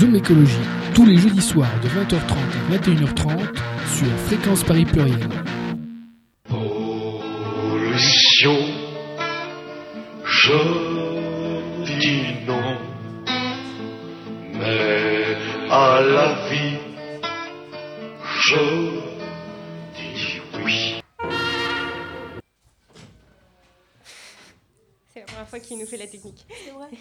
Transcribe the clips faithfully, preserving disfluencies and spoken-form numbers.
Zoom Écologie, tous les jeudis soirs de vingt heures trente à vingt et une heures trente sur Fréquence Paris Pluriel. Pollution, je dis non, mais à la vie, je dis oui. C'est la première fois qu'il nous fait la technique. C'est vrai.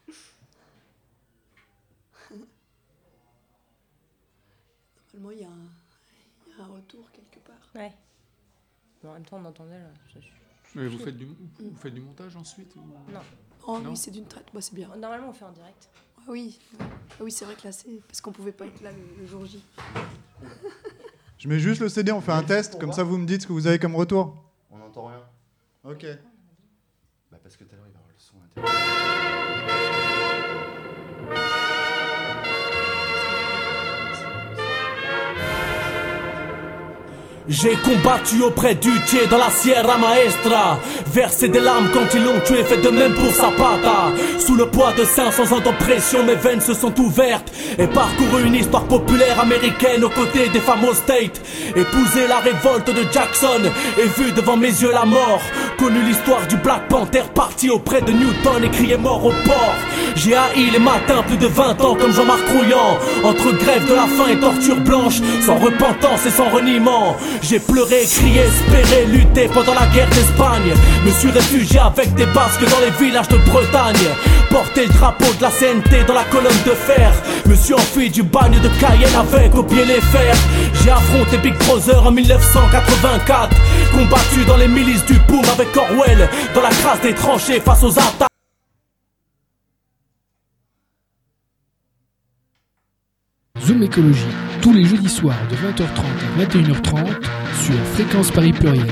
Normalement, il y, a un, il y a un retour quelque part. Ouais. Bon, en même temps, on entendait là. Je... Mais vous faites du, vous faites du montage ensuite ou... Non. Oh Non. oui, c'est d'une traite. Bah, c'est bien. Normalement, on fait en direct. Ah oui, ah oui, c'est vrai que là, c'est parce qu'on pouvait pas être là le, le jour J. Je mets juste le C D, on fait un test, comme ça vous me dites ce que vous avez comme retour. On n'entend rien. Ok. Bah parce que tout à l'heure il va y avoir le son intérieur. J'ai combattu auprès du Thier dans la Sierra Maestra, versé des larmes quand ils l'ont tué, fait de même pour Zapata. Sous le poids de cinq cents ans d'oppression, mes veines se sont ouvertes et parcouru une histoire populaire américaine aux côtés des femmes au State. Épousé la révolte de Jackson et vu devant mes yeux la mort. Connu l'histoire du Black Panther parti auprès de Newton et crié mort au port. J'ai haï les matins plus de vingt ans comme Jean-Marc Rouillant, entre grève de la faim et torture blanche, sans repentance et sans reniement. J'ai pleuré, crié, espéré, lutté pendant la guerre d'Espagne. Me suis réfugié avec des basques dans les villages de Bretagne. Porté le drapeau de la C N T dans la colonne de fer. Me suis enfui du bagne de Cayenne avec au pied les fers. J'ai affronté Big Brother en mille neuf cent quatre-vingt-quatre. Combattu dans les milices du Poum avec Orwell, dans la crasse des tranchées face aux attaques. Zoom Écologie, tous les jeudis soirs de vingt heures trente à vingt et une heures trente sur Fréquence Paris Pluriel.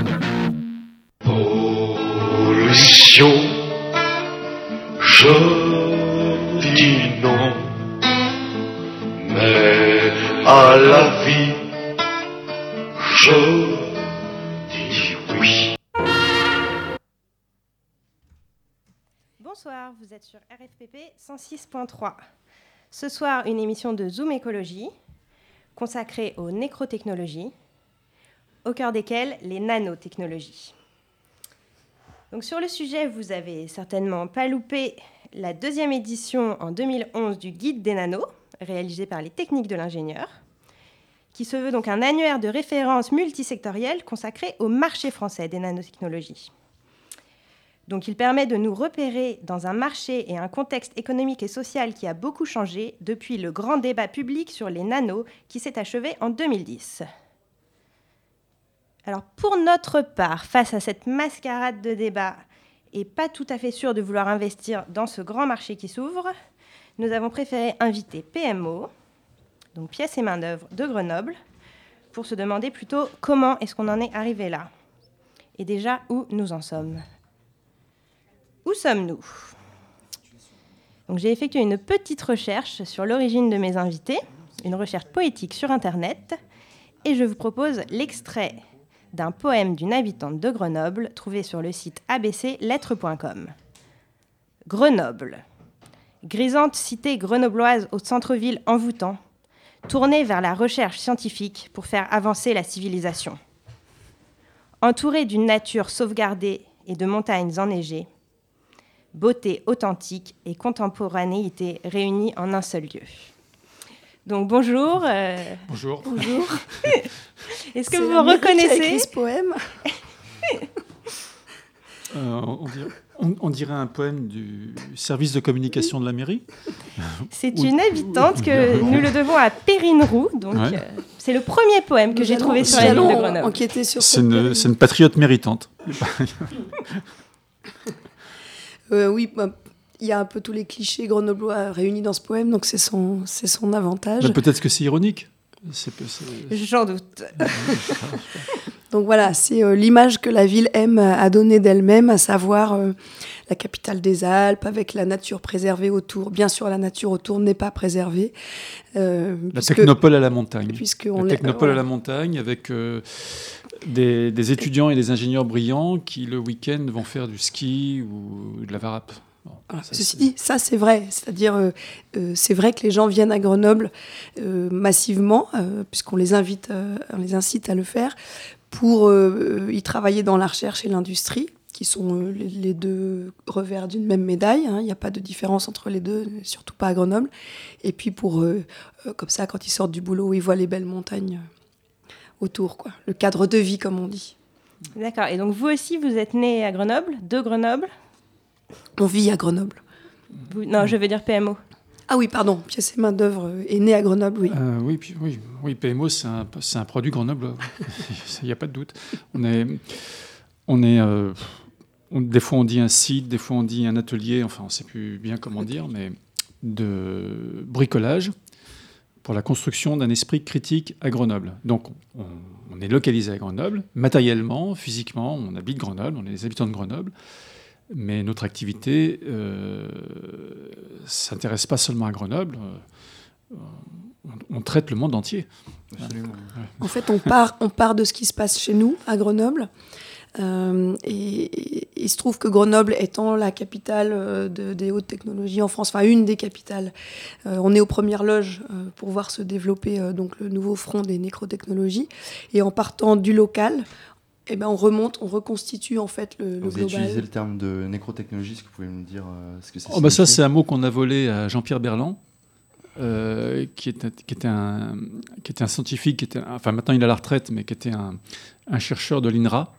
Pollution, je dis non, mais à la vie, je dis oui. Bonsoir, vous êtes sur R F P P cent six point trois. Ce soir, une émission de Zoom Écologie consacrée aux nécrotechnologies, au cœur desquelles les nanotechnologies. Donc, sur le sujet, vous avez certainement pas loupé la deuxième édition en deux mille onze du Guide des nanos, réalisé par les techniques de l'ingénieur, qui se veut donc un annuaire de référence multisectoriel consacré au marché français des nanotechnologies. Donc, il permet de nous repérer dans un marché et un contexte économique et social qui a beaucoup changé depuis le grand débat public sur les nanos qui s'est achevé en deux mille dix. Alors, pour notre part, face à cette mascarade de débat et pas tout à fait sûr de vouloir investir dans ce grand marché qui s'ouvre, nous avons préféré inviter P M O, donc Pièces et Main-d'œuvre de Grenoble, pour se demander plutôt comment est-ce qu'on en est arrivé là et déjà où nous en sommes. Où sommes-nous ? Donc, j'ai effectué une petite recherche sur l'origine de mes invités, une recherche poétique sur Internet, et je vous propose l'extrait d'un poème d'une habitante de Grenoble trouvé sur le site a b c lettres point com. Grenoble, grisante cité grenobloise au centre-ville envoûtant, tournée vers la recherche scientifique pour faire avancer la civilisation. Entourée d'une nature sauvegardée et de montagnes enneigées, beauté authentique et contemporanéité réunies en un seul lieu. Donc bonjour. Euh... Bonjour. Bonjour. Est-ce que C'est vous la vous mairie qui a reconnaissez ? écrit ce poème. Euh, on, dirait, on, on dirait un poème du service de communication de la mairie. C'est Ou- une habitante que nous le devons à Perrine Roux. Donc, Ouais. euh, c'est le premier poème que Nous j'ai allons- trouvé sur nous la ville de allons Grenoble. enquêter sur C'est cette une, mairie. c'est une patriote méritante. Euh, oui, bah, il y a un peu tous les clichés grenoblois réunis dans ce poème, donc c'est son, c'est son avantage. Mais peut-être que c'est ironique. C'est, c'est... J'en doute. Donc voilà, c'est euh, l'image que la ville aime à donner d'elle-même, à savoir euh, la capitale des Alpes, avec la nature préservée autour. Bien sûr, la nature autour n'est pas préservée. Euh, La puisque- technopole à la montagne. puisque La on est- technopole euh, à la montagne avec euh, des, des étudiants et des ingénieurs brillants qui, le week-end, vont faire du ski ou de la varap. Bon, Voilà. ça, Ceci c'est- dit, ça c'est vrai. C'est-à-dire, euh, euh, c'est vrai que les gens viennent à Grenoble euh, massivement, euh, puisqu'on les invite, euh, on les incite à le faire, pour euh, y travailler dans la recherche et l'industrie, qui sont euh, les, les deux revers d'une même médaille. hein. Il n'y a pas de différence entre les deux, surtout pas à Grenoble. Et puis pour, euh, euh, comme ça, quand ils sortent du boulot, ils voient les belles montagnes euh, autour, quoi. Le cadre de vie, comme on dit. D'accord. Et donc, vous aussi, vous êtes né à Grenoble, de Grenoble. On vit à Grenoble. Vous- Non, je veux dire P M O. Ah oui, pardon, pièce et main-d'œuvre euh, est née à Grenoble, oui. Euh, oui, puis, oui, oui, P M O, c'est un, c'est un produit Grenoble. Il n'y a pas de doute. On est, on est, euh, on- des fois on dit un site, des fois on dit un atelier, enfin on ne sait plus bien comment dire, mais de bricolage pour la construction d'un esprit critique à Grenoble. Donc on, on est localisé à Grenoble, matériellement, physiquement, on habite Grenoble, on est les habitants de Grenoble. Mais notre activité ne euh, s'intéresse pas seulement à Grenoble. Euh, on, on traite le monde entier. Absolument. En fait, on part, on part de ce qui se passe chez nous, à Grenoble. Euh, et, et il se trouve que Grenoble étant la capitale euh, de, des hautes technologies en France, enfin une des capitales, euh, on est aux premières loges euh, pour voir se développer euh, donc le nouveau front des nécrotechnologies. Et en partant du local, eh ben, on remonte, on reconstitue en fait le, le Vous avez global. utilisé le terme de nécrotechnologie, est-ce que vous pouvez me dire euh, ce que c'est Oh bah ça, signifie c'est un mot qu'on a volé à Jean-Pierre Berland, euh, qui, était, qui, était un, qui était un scientifique, qui était, enfin maintenant il est à la retraite, mais qui était un, un chercheur de l'I N R A.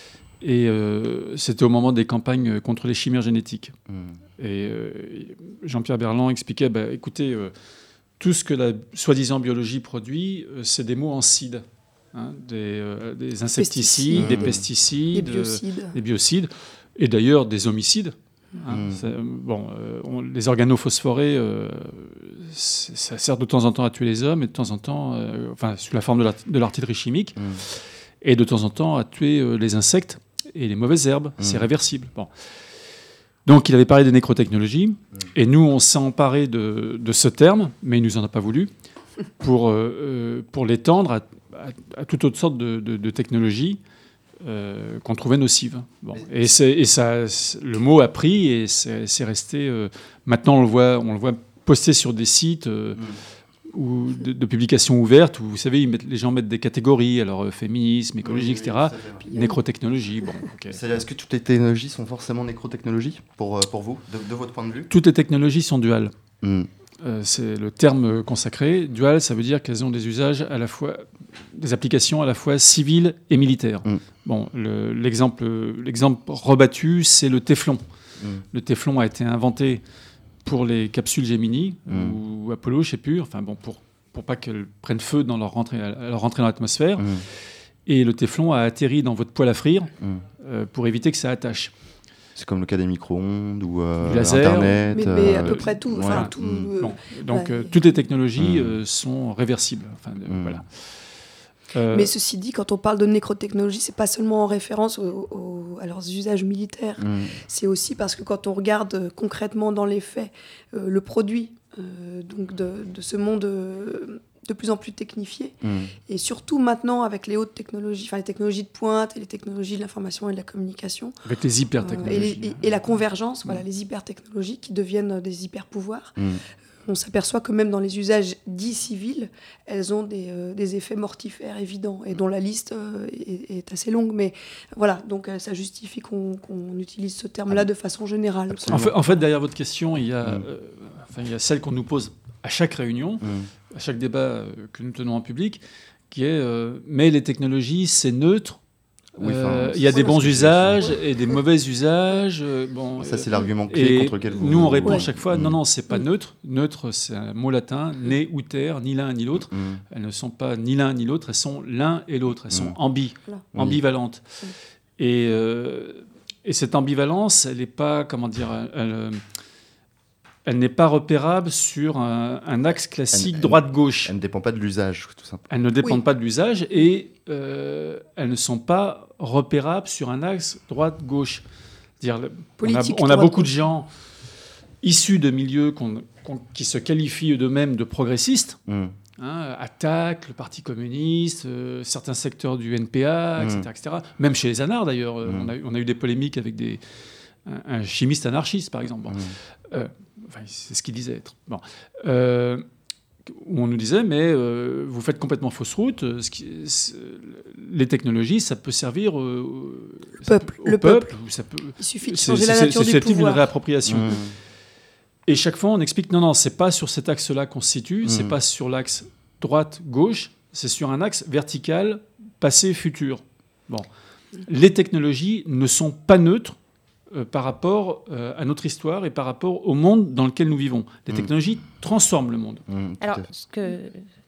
Et euh, c'était au moment des campagnes contre les chimères génétiques. Mmh. Et euh, Jean-Pierre Berland expliquait, bah, écoutez, euh, tout ce que la soi-disant biologie produit, euh, c'est des mots en cide. Hein, des, euh, des insecticides, Pesticides. des Mmh. pesticides, Les biocides. euh, des biocides, et d'ailleurs des homicides. Hein, Mmh. c'est, euh, bon, euh, on- les organophosphorés, euh, c'est- ça sert de temps en temps à tuer les hommes, et de temps en temps, euh, enfin, sous la forme de, l'art- de l'artillerie chimique, Mmh. et de temps en temps à tuer euh, les insectes et les mauvaises herbes. Mmh. C'est réversible. Bon. Donc il avait parlé des nécrotechnologies, et nous on s'est emparé de, de ce terme, mais il nous en a pas voulu, pour, euh, euh, pour l'étendre à, à, à toute autre sorte de, de, de technologies euh, qu'on trouvait nocives. Bon. Et, c'est, et ça, c'est- le mot a pris, et c'est, c'est resté... euh, maintenant on le voit, on le voit posté sur des sites... euh, Mmh. ou de, de publications ouvertes où, vous savez, ils mettent, les gens mettent des catégories, alors euh, féminisme, écologie, Oui, et cetera. oui, tout à fait. Nécrotechnologie, bon, ok. C'est- Est-ce que toutes les technologies sont forcément nécrotechnologies pour, euh, pour vous, de, de votre point de vue Toutes les technologies sont duales. Mmh. Euh, c'est le terme consacré. Dual, ça veut dire qu'elles ont des usages à la fois, des applications à la fois civiles et militaires. Mm. Bon, le- l'exemple, l'exemple rebattu, c'est le téflon. Mmh. Le téflon a été inventé pour les capsules Gemini Mm. ou Apollo, je sais plus. Enfin bon, pour pour pas qu'elles prennent feu dans leur rentrée, à leur rentrée dans l'atmosphère. Mmh. Et le téflon a atterri dans votre poêle à frire Mmh. euh, pour éviter que ça attache. C'est comme le cas des micro-ondes ou euh, Du laser. Internet. Mais, mais à euh, peu près tout. Enfin, voilà. tout Mm. euh, Bon, donc ouais. euh, toutes les technologies Mm. euh, sont réversibles. Enfin, euh, Mm. voilà. Euh, Mais ceci dit, quand on parle de nécrotechnologie, c'est pas seulement en référence au- au- à leurs usages militaires. Mmh. C'est aussi parce que quand on regarde euh, concrètement dans les faits euh, le produit euh, donc de, de ce monde euh, de plus en plus technifié, Mmh. et surtout maintenant avec les hautes technologies, enfin les technologies de pointe et les technologies de l'information et de la communication, avec les hyper euh, et, technologies. les- et- et la convergence, voilà, les hyper-technologies qui deviennent euh, des hyper-pouvoirs, Mmh. on s'aperçoit que même dans les usages dits civils, elles ont des, euh, des effets mortifères évidents, et dont la liste euh, est, est assez longue. Mais voilà, donc euh, ça justifie qu'on qu'on utilise ce terme-là de façon générale. Absolument. En fait, en fait, derrière votre question, il y a, Mm. euh, enfin, il y a celle qu'on nous pose à chaque réunion, Mmh. à chaque débat euh, que nous tenons en public, qui est euh, mais les technologies, c'est neutre. Oui, Euh, enfin, il y a c'est des ce bons que je- usages et des mauvais usages. euh, bon, Ça, c'est euh, l'argument clé et contre lequel vous... nous, on répond Ouais. chaque fois, Mm. non, non, c'est pas Mm. neutre. Neutre, c'est un mot latin, né ou terre, ni l'un ni l'autre. Mmh. Elles ne sont pas ni l'un ni l'autre, elles sont l'un et l'autre. Elles sont Mm. ambi, Voilà. Oui. ambivalentes. Mm. Et, euh, et cette ambivalence, elle n'est pas, comment dire, elle, euh, elle n'est pas repérable sur un, un axe classique Elle- droite-gauche. Elle ne dépend pas de l'usage, tout simplement. Elles ne dépendent Oui. pas de l'usage et euh, elles ne sont pas repérables sur un axe droite-gauche. Dire, le- on a, Politique on a beaucoup de droite-gauche. gens issus de milieux qu'on- qu'on- qui se qualifient eux-mêmes de progressistes. Mmh. Hein, attaque le Parti communiste, euh, certains secteurs du N P A, Mm. et cetera, et cetera. Même chez les anards, d'ailleurs. euh, Mm. on, a, eu- on a eu des polémiques avec des, un, un chimiste anarchiste, par exemple. Bon. Mmh. Euh, enfin, c'est ce qu'il disait être. Bon. Euh, où on nous disait, mais euh, vous faites complètement fausse route. Ce qui, les technologies, ça peut servir euh, le peuple. Peut, au le peuple. peuple. Ça peut, Il suffit de c'est, changer c'est, la nature c'est, du c'est pouvoir. une réappropriation. Mmh. Et chaque fois, on explique, non, non, c'est pas sur cet axe-là qu'on se situe, Mmh. c'est pas sur l'axe droite-gauche, c'est sur un axe vertical, passé-futur. Bon. Les technologies ne sont pas neutres euh, par rapport euh, à notre histoire et par rapport au monde dans lequel nous vivons. Les Mmh. technologies transforment le monde. Mmh, tout Alors, à fait. ce que,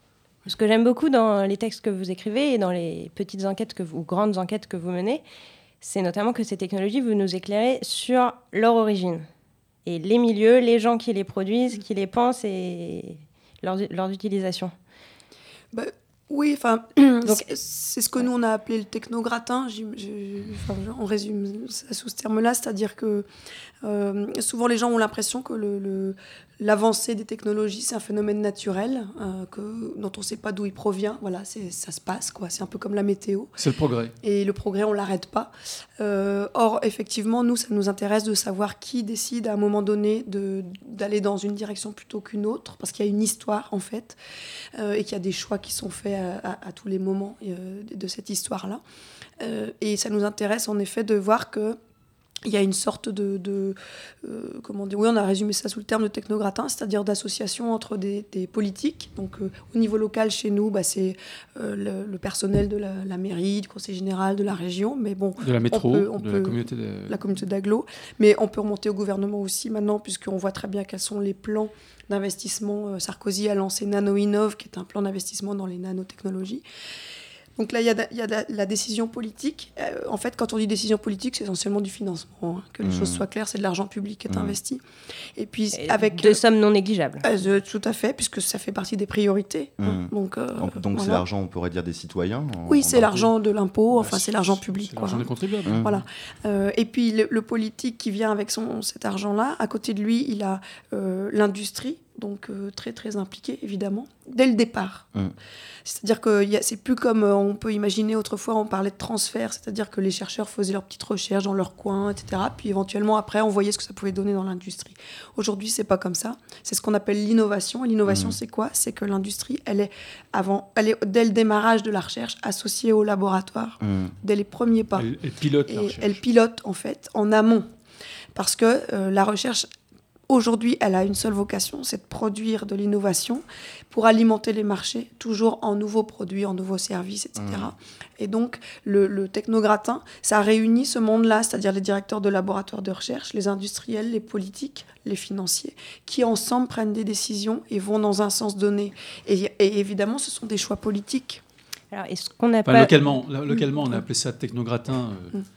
ce que j'aime beaucoup dans les textes que vous écrivez et dans les petites enquêtes que vous, ou grandes enquêtes que vous menez, c'est notamment que ces technologies, vous nous éclairez sur leur origine. Et les milieux, les gens qui les produisent, qui les pensent et leur, leur utilisation. Bah, oui, enfin, c'est, c'est ce que nous on a appelé le technogratin. J'ai, j'ai, enfin, on résume ça sous ce terme-là, c'est-à-dire que euh, souvent les gens ont l'impression que le, le, l'avancée des technologies c'est un phénomène naturel, euh, que, dont on ne sait pas d'où il provient. Voilà, c'est, ça se passe, quoi. C'est un peu comme la météo. C'est le progrès. Et le progrès, on ne l'arrête pas. Euh, or, effectivement, nous, ça nous intéresse de savoir qui décide à un moment donné de, d'aller dans une direction plutôt qu'une autre, parce qu'il y a une histoire, en fait, euh, et qu'il y a des choix qui sont faits à, à, à tous les moments euh, de cette histoire-là. Euh, et ça nous intéresse, en effet, de voir que il y a une sorte de, de euh, comment dire, oui, on a résumé ça sous le terme de technogratin, c'est-à-dire d'association entre des, des politiques. Donc, euh, au niveau local, chez nous, bah, c'est euh, le, le personnel de la, la mairie, du conseil général, de la région, mais bon, de la métro, on peut, on de peut, la communauté de... la communauté d'agglo, mais on peut remonter au gouvernement aussi maintenant, puisqu'on voit très bien quels sont les plans d'investissement. Sarkozy a lancé NanoInnov, qui est un plan d'investissement dans les nanotechnologies. Donc là, il y a, y a la, la décision politique. Euh, en fait, quand on dit décision politique, c'est essentiellement du financement. Hein. Que les mmh. choses soient claires, c'est de l'argent public qui est mmh. investi. Et puis, et avec... De euh, sommes non négligeables. Euh, tout à fait, puisque ça fait partie des priorités. Mmh. Hein. Donc, euh, donc, donc voilà. C'est l'argent, on pourrait dire, des citoyens en, Oui, en c'est l'argent de l'impôt, enfin, c'est, c'est l'argent public. C'est quoi, l'argent hein. des contribuables. Mmh. Voilà. Euh, et puis, le, le politique qui vient avec son, cet argent-là, à côté de lui, il a euh, l'industrie, donc euh, très, très impliquée, évidemment, dès le départ. Mmh. C'est-à-dire que y a, c'est plus comme euh, on peut imaginer autrefois, on parlait de transfert, c'est-à-dire que les chercheurs faisaient leurs petites recherches dans leur coin, et cetera. Puis éventuellement, après, on voyait ce que ça pouvait donner dans l'industrie. Aujourd'hui, c'est pas comme ça. C'est ce qu'on appelle l'innovation. Et l'innovation, mmh. c'est quoi ? C'est que l'industrie, elle est, avant, elle est, dès le démarrage de la recherche, associée au laboratoire, mmh. dès les premiers pas. Elle, elle pilote et la recherche. Elle pilote, en fait, en amont. Parce que euh, la recherche... Aujourd'hui, elle a une seule vocation, c'est de produire de l'innovation pour alimenter les marchés, toujours en nouveaux produits, en nouveaux services, et cetera. Mmh. Et donc, le, le technogratin, ça réunit ce monde-là, c'est-à-dire les directeurs de laboratoires de recherche, les industriels, les politiques, les financiers, qui ensemble prennent des décisions et vont dans un sens donné. Et, et évidemment, ce sont des choix politiques. Alors, est-ce qu'on a enfin, pas... Localement, localement, on a appelé ça technogratin... Euh, mmh.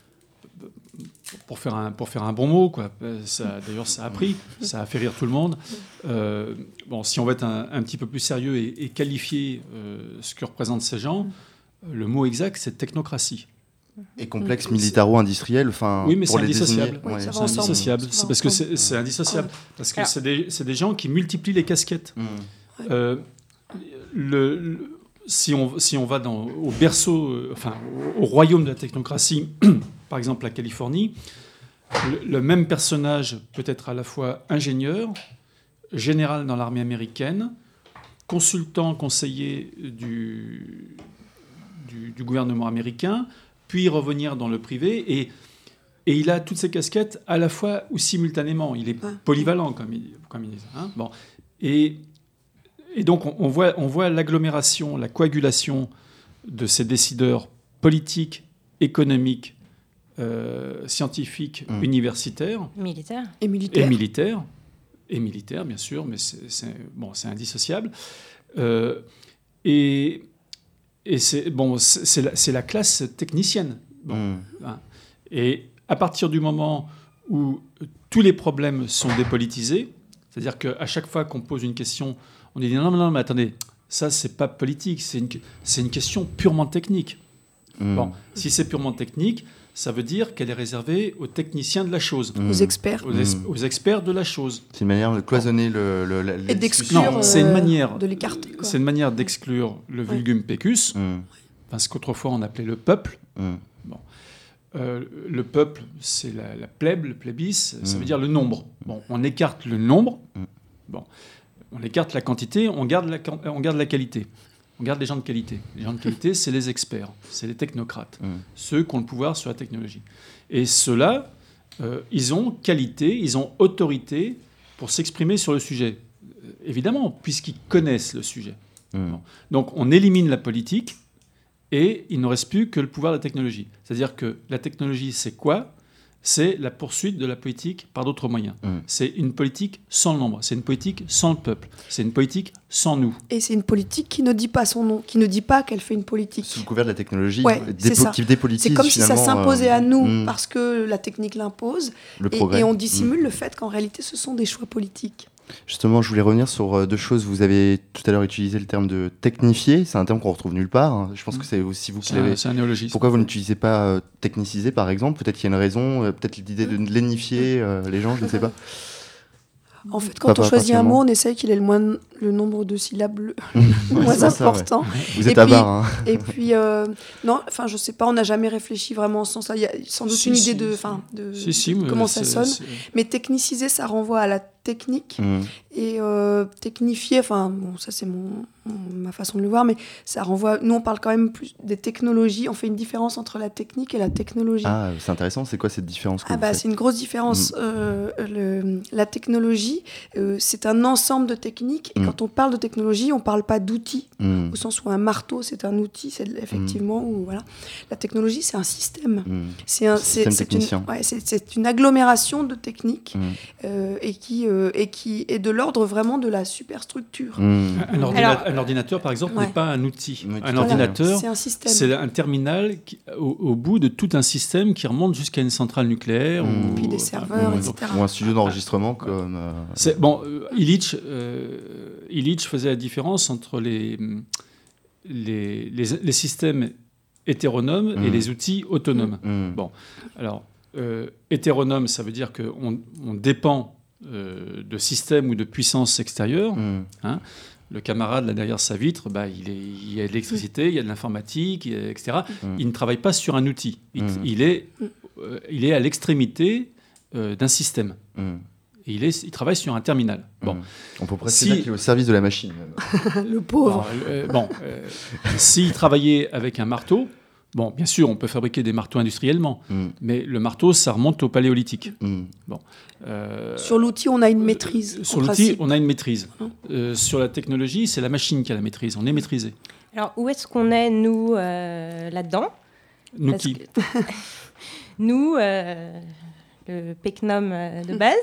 Pour faire, un, pour faire un bon mot, quoi. Ça, d'ailleurs, ça a pris, ça a fait rire tout le monde. Euh, bon, si on veut être un, un petit peu plus sérieux et, et qualifier euh, ce que représentent ces gens, le mot exact, c'est technocratie. Et complexe militaro-industriel, enfin, oui, mais pour c'est les indissociable. Oui, ouais, c'est indissociable. C'est parce que c'est, c'est indissociable. Parce que c'est des, c'est des gens qui multiplient les casquettes. Mmh. Euh, le, le, si, on, si on va dans, au berceau, euh, enfin, au, au royaume de la technocratie, par exemple la Californie, le, le même personnage peut être à la fois ingénieur, général dans l'armée américaine, consultant, conseiller du, du, du gouvernement américain, puis revenir dans le privé. Et, et il a toutes ces casquettes à la fois ou simultanément. Il est polyvalent, comme il, comme il dit. Hein, bon. Et, et donc on, on, voit, on voit l'agglomération, la coagulation de ces décideurs politiques, économiques, Euh, scientifiques, mmh. universitaires, militaires et militaires, et militaires, et militaires bien sûr, mais c'est, c'est, bon, c'est indissociable. Euh, et et c'est, bon, c'est, c'est, la, c'est la classe technicienne. Bon, mmh. hein. Et à partir du moment où tous les problèmes sont dépolitisés, c'est-à-dire qu'à chaque fois qu'on pose une question, on dit non, non, non, mais attendez, ça, c'est pas politique, c'est une, c'est une question purement technique. Mmh. Bon, si c'est purement technique, ça veut dire qu'elle est réservée aux techniciens de la chose. Mmh. Aux experts. Aux, es- aux experts de la chose. C'est une manière de cloisonner le, le, la, et d'exclure. Non, c'est une manière, de l'écarter. Quoi. C'est une manière d'exclure le vulgum pecus, mmh. parce qu'autrefois on appelait le peuple. Mmh. Bon. euh, le peuple, c'est la, la plèbe, le plébis, ça Mmh. veut dire le nombre. Bon, on écarte le nombre, Mmh. bon, on écarte la quantité, on garde la, can- on garde la qualité. On garde les gens de qualité. Les gens de qualité, c'est les experts, c'est les technocrates, Mmh. ceux qui ont le pouvoir sur la technologie. Et ceux-là, euh, ils ont qualité, ils ont autorité pour s'exprimer sur le sujet. Euh, évidemment, puisqu'ils connaissent le sujet. Mmh. Bon. Donc on élimine la politique et il ne reste plus que le pouvoir de la technologie. C'est-à-dire que la technologie, c'est quoi ? C'est la poursuite de la politique par d'autres moyens. Mmh. C'est une politique sans le nombre, c'est une politique sans le peuple, c'est une politique sans nous. Et c'est une politique qui ne dit pas son nom, qui ne dit pas qu'elle fait une politique. Sous le couvert de la technologie, Ouais, dépo- c'est ça. qui dépolitise C'est comme si ça finalement, s'imposait euh, à nous mmh, parce que la technique l'impose. le Et, progrès. et on Mmh. dissimule le fait qu'en réalité, ce sont des choix politiques. Justement, je voulais revenir sur euh, deux choses. Vous avez tout à l'heure utilisé le terme de technifier. C'est un terme qu'on retrouve nulle part. hein. Je pense que c'est aussi vous qui C'est l'avez. un, c'est un néologisme. Pourquoi vous n'utilisez pas euh, techniciser, par exemple ? Peut-être qu'il y a une raison. euh, peut-être l'idée de lénifier euh, les gens, je ne sais pas. En fait, Pas- quand on pas choisit un particulièrement. mot, on essaye qu'il ait le, moins, le nombre de syllabes le Ouais, moins c'est ça, ouais. important. Vous Et êtes à puis- barre. hein. Et puis, euh, non, enfin, je sais pas, on n'a jamais réfléchi vraiment en ce sens-là. Il y a sans doute Si, une si, idée de, si. enfin, de, Si, si, de mais comment ça c'est- sonne. c'est- Mais techniciser, ça renvoie à la technique. Mmh. Et euh, technifier, enfin, bon, ça c'est mon, mon- ma façon de le voir, mais ça renvoie. Nous, on parle quand même plus des technologies. On fait une différence entre la technique et la technologie. Ah, c'est intéressant. C'est quoi cette différence que Ah vous bah, faites c'est une grosse différence. Mm. Euh, le- la technologie, euh, c'est un ensemble de techniques. Et Mm. quand on parle de technologie, on ne parle pas d'outils, Mmh. au sens où un marteau, c'est un outil, c'est effectivement. Ou, voilà. La technologie, c'est un système. Mmh. C'est un, Système c'est- c'est technicien. une, ouais, c'est- c'est une agglomération de techniques Mmh. euh, et, qui, euh, et qui est de l'ordre vraiment de la superstructure. Mmh. Un, ordina- Alors- un ordinateur, par exemple, Ouais. n'est pas un outil. Oui, tout à Un fait. ordinateur, C'est un système. c'est un terminal qui- au, au bout de tout un système qui remonte jusqu'à une centrale nucléaire. Mmh. ou, Puis des serveurs, enfin, et donc, cetera. Ou un studio d'enregistrement comme. euh, c'est- bon, euh, Illich, euh, Illich faisait la différence entre les, les, les, les systèmes hétéronomes et Mmh. les outils autonomes. mmh. Bon. Alors, euh, hétéronome, ça veut dire qu'on on dépend euh, de systèmes ou de puissances extérieures. Mmh. Le camarade, là, derrière sa vitre, bah, il, est, il y a de l'électricité, il y a de l'informatique, il y a- et cetera. Mm. Il ne travaille pas sur un outil. Il, Mm. il est, Mm. euh, il est à l'extrémité euh, d'un système. Mmh. Et il, est, il travaille sur un terminal. Bon. Mmh. On peut presque Si- dire qu'il est au service de la machine. Même. Le pauvre. Alors, euh, bon, euh, s'il travaillait avec un marteau, bon, bien sûr, on peut fabriquer des marteaux industriellement, Mmh. mais le marteau, ça remonte au paléolithique. Mmh. Euh, Sur l'outil, on a une maîtrise. Sur en l'outil, principe. on a une maîtrise. Mmh. Euh, sur la technologie, c'est la machine qui a la maîtrise. On est maîtrisé. Alors, où est-ce qu'on est, nous, euh, là-dedans Nous Parce qui que- Nous, euh, le Pecnom euh, de base.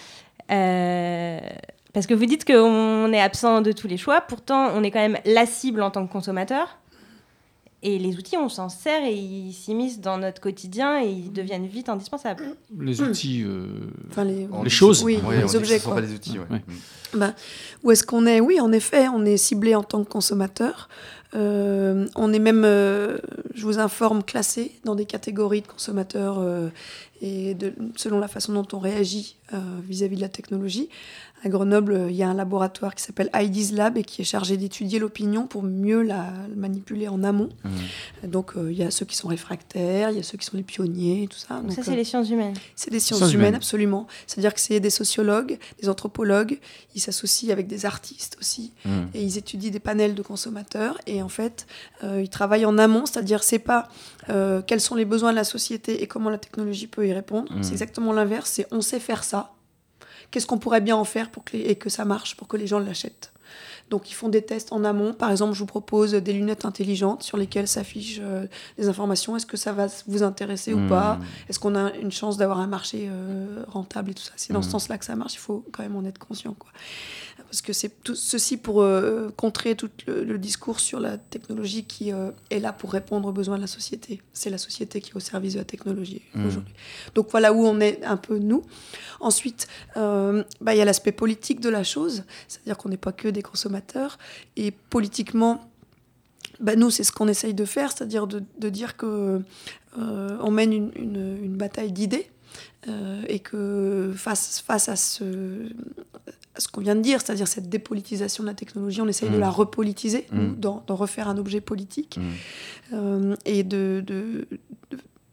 Euh, parce que vous dites qu'on est absent de tous les choix, pourtant on est quand même la cible en tant que consommateur. Et les outils, on s'en sert et ils s'immiscent dans notre quotidien et ils deviennent vite indispensables. les outils, euh, Enfin, les, On Les dit- choses. Oui, Ouais, les on dit que objets, ce sont quoi. pas des outils. Ouais. Ouais. Mmh. Ben, où est-ce qu'on est ? Oui, en effet, on est ciblé en tant que consommateur. Euh, on est même, euh, je vous informe, classé dans des catégories de consommateurs euh, et de, selon la façon dont on réagit euh, vis-à-vis de la technologie. À Grenoble, euh, il y a un laboratoire qui s'appelle I D S Lab et qui est chargé d'étudier l'opinion pour mieux la manipuler en amont. Mmh. Donc, euh, il y a ceux qui sont réfractaires, il y a ceux qui sont les pionniers, et tout ça. Donc Donc, ça, euh, c'est les sciences humaines. c'est des sciences Sciences humaines, humaines. absolument. C'est-à-dire que c'est des sociologues, des anthropologues, ils s'associent avec des artistes aussi, Mmh. et ils étudient des panels de consommateurs, et en fait, euh, ils travaillent en amont, c'est-à-dire c'est pas euh, quels sont les besoins de la société et comment la technologie peut y répondre, Mmh. c'est exactement l'inverse, c'est on sait faire ça, qu'est-ce qu'on pourrait bien en faire pour que les- et que ça marche, pour que les gens l'achètent. Donc ils font des tests en amont. Par exemple, je vous propose des lunettes intelligentes sur lesquelles s'affichent euh, des informations. Est-ce que ça va vous intéresser ou Mmh. pas ? Est-ce qu'on a une chance d'avoir un marché euh, rentable et tout ça ? C'est dans Mmh. ce sens-là que ça marche. Il faut quand même en être conscient, quoi. Parce que c'est tout ceci pour euh, contrer tout le, le discours sur la technologie qui euh, est là pour répondre aux besoins de la société. C'est la société qui est au service de la technologie Mmh. aujourd'hui. Donc voilà où on est un peu nous. Ensuite, euh, bah, il y a l'aspect politique de la chose, c'est-à-dire qu'on n'est pas que des consommateurs. Et politiquement, bah, nous, c'est ce qu'on essaye de faire, c'est-à-dire de, de dire que euh, on mène une, une, une bataille d'idées euh, et que face, face à ce, à ce qu'on vient de dire, c'est-à-dire cette dépolitisation de la technologie, on essaye Mmh. de la repolitiser, Mmh. ou d'en, d'en refaire un objet politique Mmh. euh, et de, de, de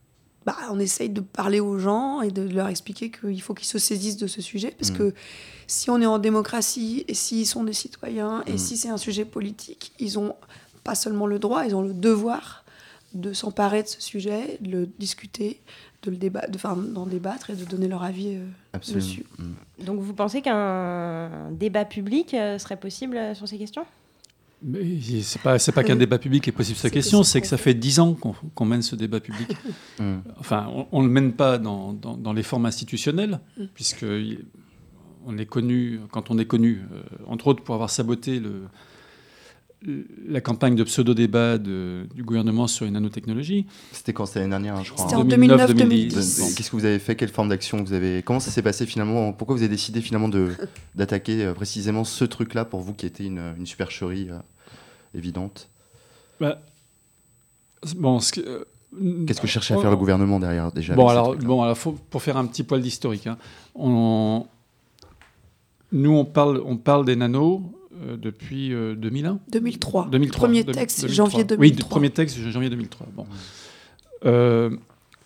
bah, on essaye de parler aux gens et de leur expliquer qu'il faut qu'ils se saisissent de ce sujet, parce mmh. que si on est en démocratie, et s'ils sont des citoyens, et mmh. si c'est un sujet politique, ils ont pas seulement le droit, ils ont le devoir de s'emparer de ce sujet, de le discuter, de le déba- de, enfin, d'en débattre et de donner leur avis euh, dessus. Mmh. Donc vous pensez qu'un débat public euh, serait possible euh, sur ces questions ? Mais c'est pas, c'est pas qu'un débat public est possible sur cette question, c'est que ça fait dix ans qu'on, qu'on mène ce débat public. Mm. Enfin, on ne le mène pas dans, dans, dans les formes institutionnelles, mm. puisque on est connu, quand on est connu, euh, entre autres pour avoir saboté le, la campagne de pseudo-débat de, du gouvernement sur les nanotechnologies. C'était quand? C'était l'année dernière, hein, je crois. C'était en deux mille neuf deux mille dix. Bon. Qu'est-ce que vous avez fait? Quelle forme d'action vous avez... Comment ça s'est passé finalement? Pourquoi vous avez décidé finalement de, d'attaquer euh, précisément ce truc-là pour vous qui était une, une supercherie euh, évidente? bah, bon, ce que, euh, Qu'est-ce que cherchait à faire on, le gouvernement derrière déjà? Bon, alors, bon, alors faut, pour faire un petit poil d'historique, hein, on, nous on parle, on parle des nanos euh, depuis euh, deux mille un deux mille trois. deux mille trois. Premier texte, deux mille trois. Janvier deux mille trois. Oui, premier texte, janvier deux mille trois. Bon. Euh,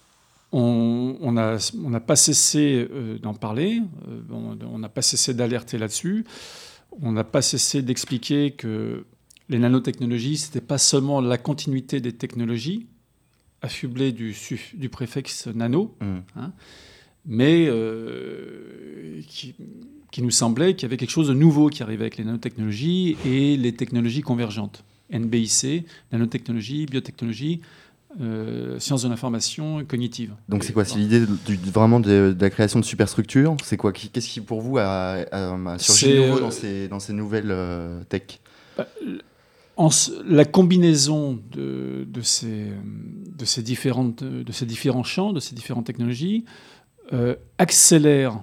on on n'a on a pas cessé euh, d'en parler, euh, bon, on n'a pas cessé d'alerter là-dessus, on n'a pas cessé d'expliquer que les nanotechnologies, ce n'était pas seulement la continuité des technologies, affublées du, du préfixe nano, mmh. hein, mais euh, qui, qui nous semblait qu'il y avait quelque chose de nouveau qui arrivait avec les nanotechnologies et les technologies convergentes. N B I C, nanotechnologie, biotechnologie, euh, sciences de l'information, cognitive. Donc c'est quoi? C'est l'idée de, de, vraiment de, de la création de superstructures? C'est quoi? Qu'est-ce qui pour vous a, a, a surgi de nouveau dans ces, dans ces nouvelles euh, tech? bah, En, la combinaison de, de, ces, de, ces différentes, de ces différents champs, de ces différentes technologies, euh, accélère,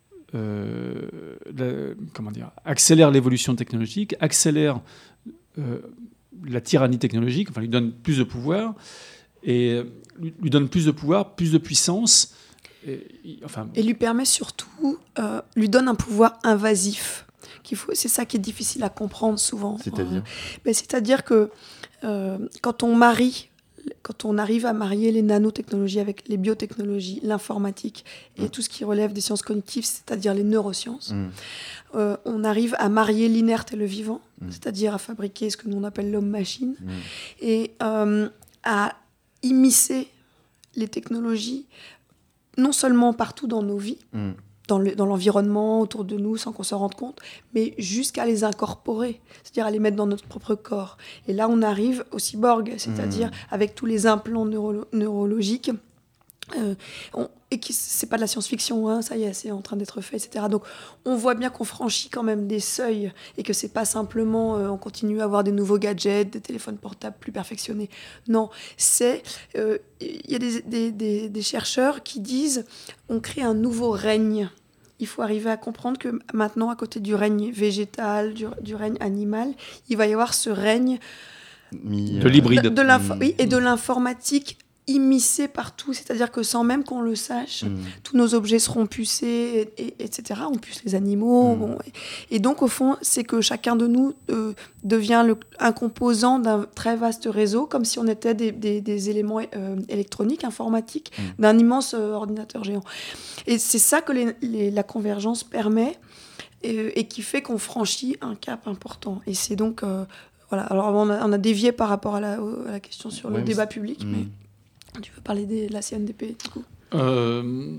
euh, la, comment dire, accélère l'évolution technologique, accélère euh, la tyrannie technologique, enfin lui donne plus de pouvoir, et lui, lui donne plus de pouvoir, plus de puissance. Et, enfin, et lui permet surtout, euh, lui donne un pouvoir invasif. Qu'il faut, c'est ça qui est difficile à comprendre souvent. C'est-à-dire euh, ben, C'est-à-dire que euh, quand on marie, quand on arrive à marier les nanotechnologies avec les biotechnologies, l'informatique et mmh. tout ce qui relève des sciences cognitives, c'est-à-dire les neurosciences, mmh. euh, on arrive à marier l'inerte et le vivant, mmh. c'est-à-dire à fabriquer ce que nous on appelle l'homme-machine, mmh. et euh, à immiscer les technologies, non seulement partout dans nos vies, mmh. Dans, le, dans l'environnement, autour de nous, sans qu'on s'en rende compte, mais jusqu'à les incorporer, c'est-à-dire à les mettre dans notre propre corps. Et là, on arrive au cyborg, c'est-à-dire mmh. avec tous les implants neuro- neurologiques, euh, on, et qui, c'est pas de la science-fiction, hein, ça y est, c'est en train d'être fait, et cetera. Donc, on voit bien qu'on franchit quand même des seuils, et que c'est pas simplement, euh, on continue à avoir des nouveaux gadgets, des téléphones portables plus perfectionnés. Non, c'est... Il euh, y a des, des, des, des chercheurs qui disent, on crée un nouveau règne. Il faut arriver à comprendre que maintenant, à côté du règne végétal, du, du règne animal, il va y avoir ce règne... De l'hybride. De, de l'info- mmh. Oui, et de l'informatique immiscé partout, c'est-à-dire que sans même qu'on le sache, mmh. tous nos objets seront pucés, et, et, etc. On puce les animaux. Mmh. Bon, et, et donc, au fond, c'est que chacun de nous euh, devient le, un composant d'un très vaste réseau, comme si on était des, des, des éléments euh, électroniques, informatiques, mmh. d'un immense euh, ordinateur géant. Et c'est ça que les, les, la convergence permet, et, et qui fait qu'on franchit un cap important. Et c'est donc... Euh, voilà. Alors, on a, on a dévié par rapport à la, à la question sur ouais, le débat public, mmh. mais... Tu veux parler de la C N D P, du coup euh,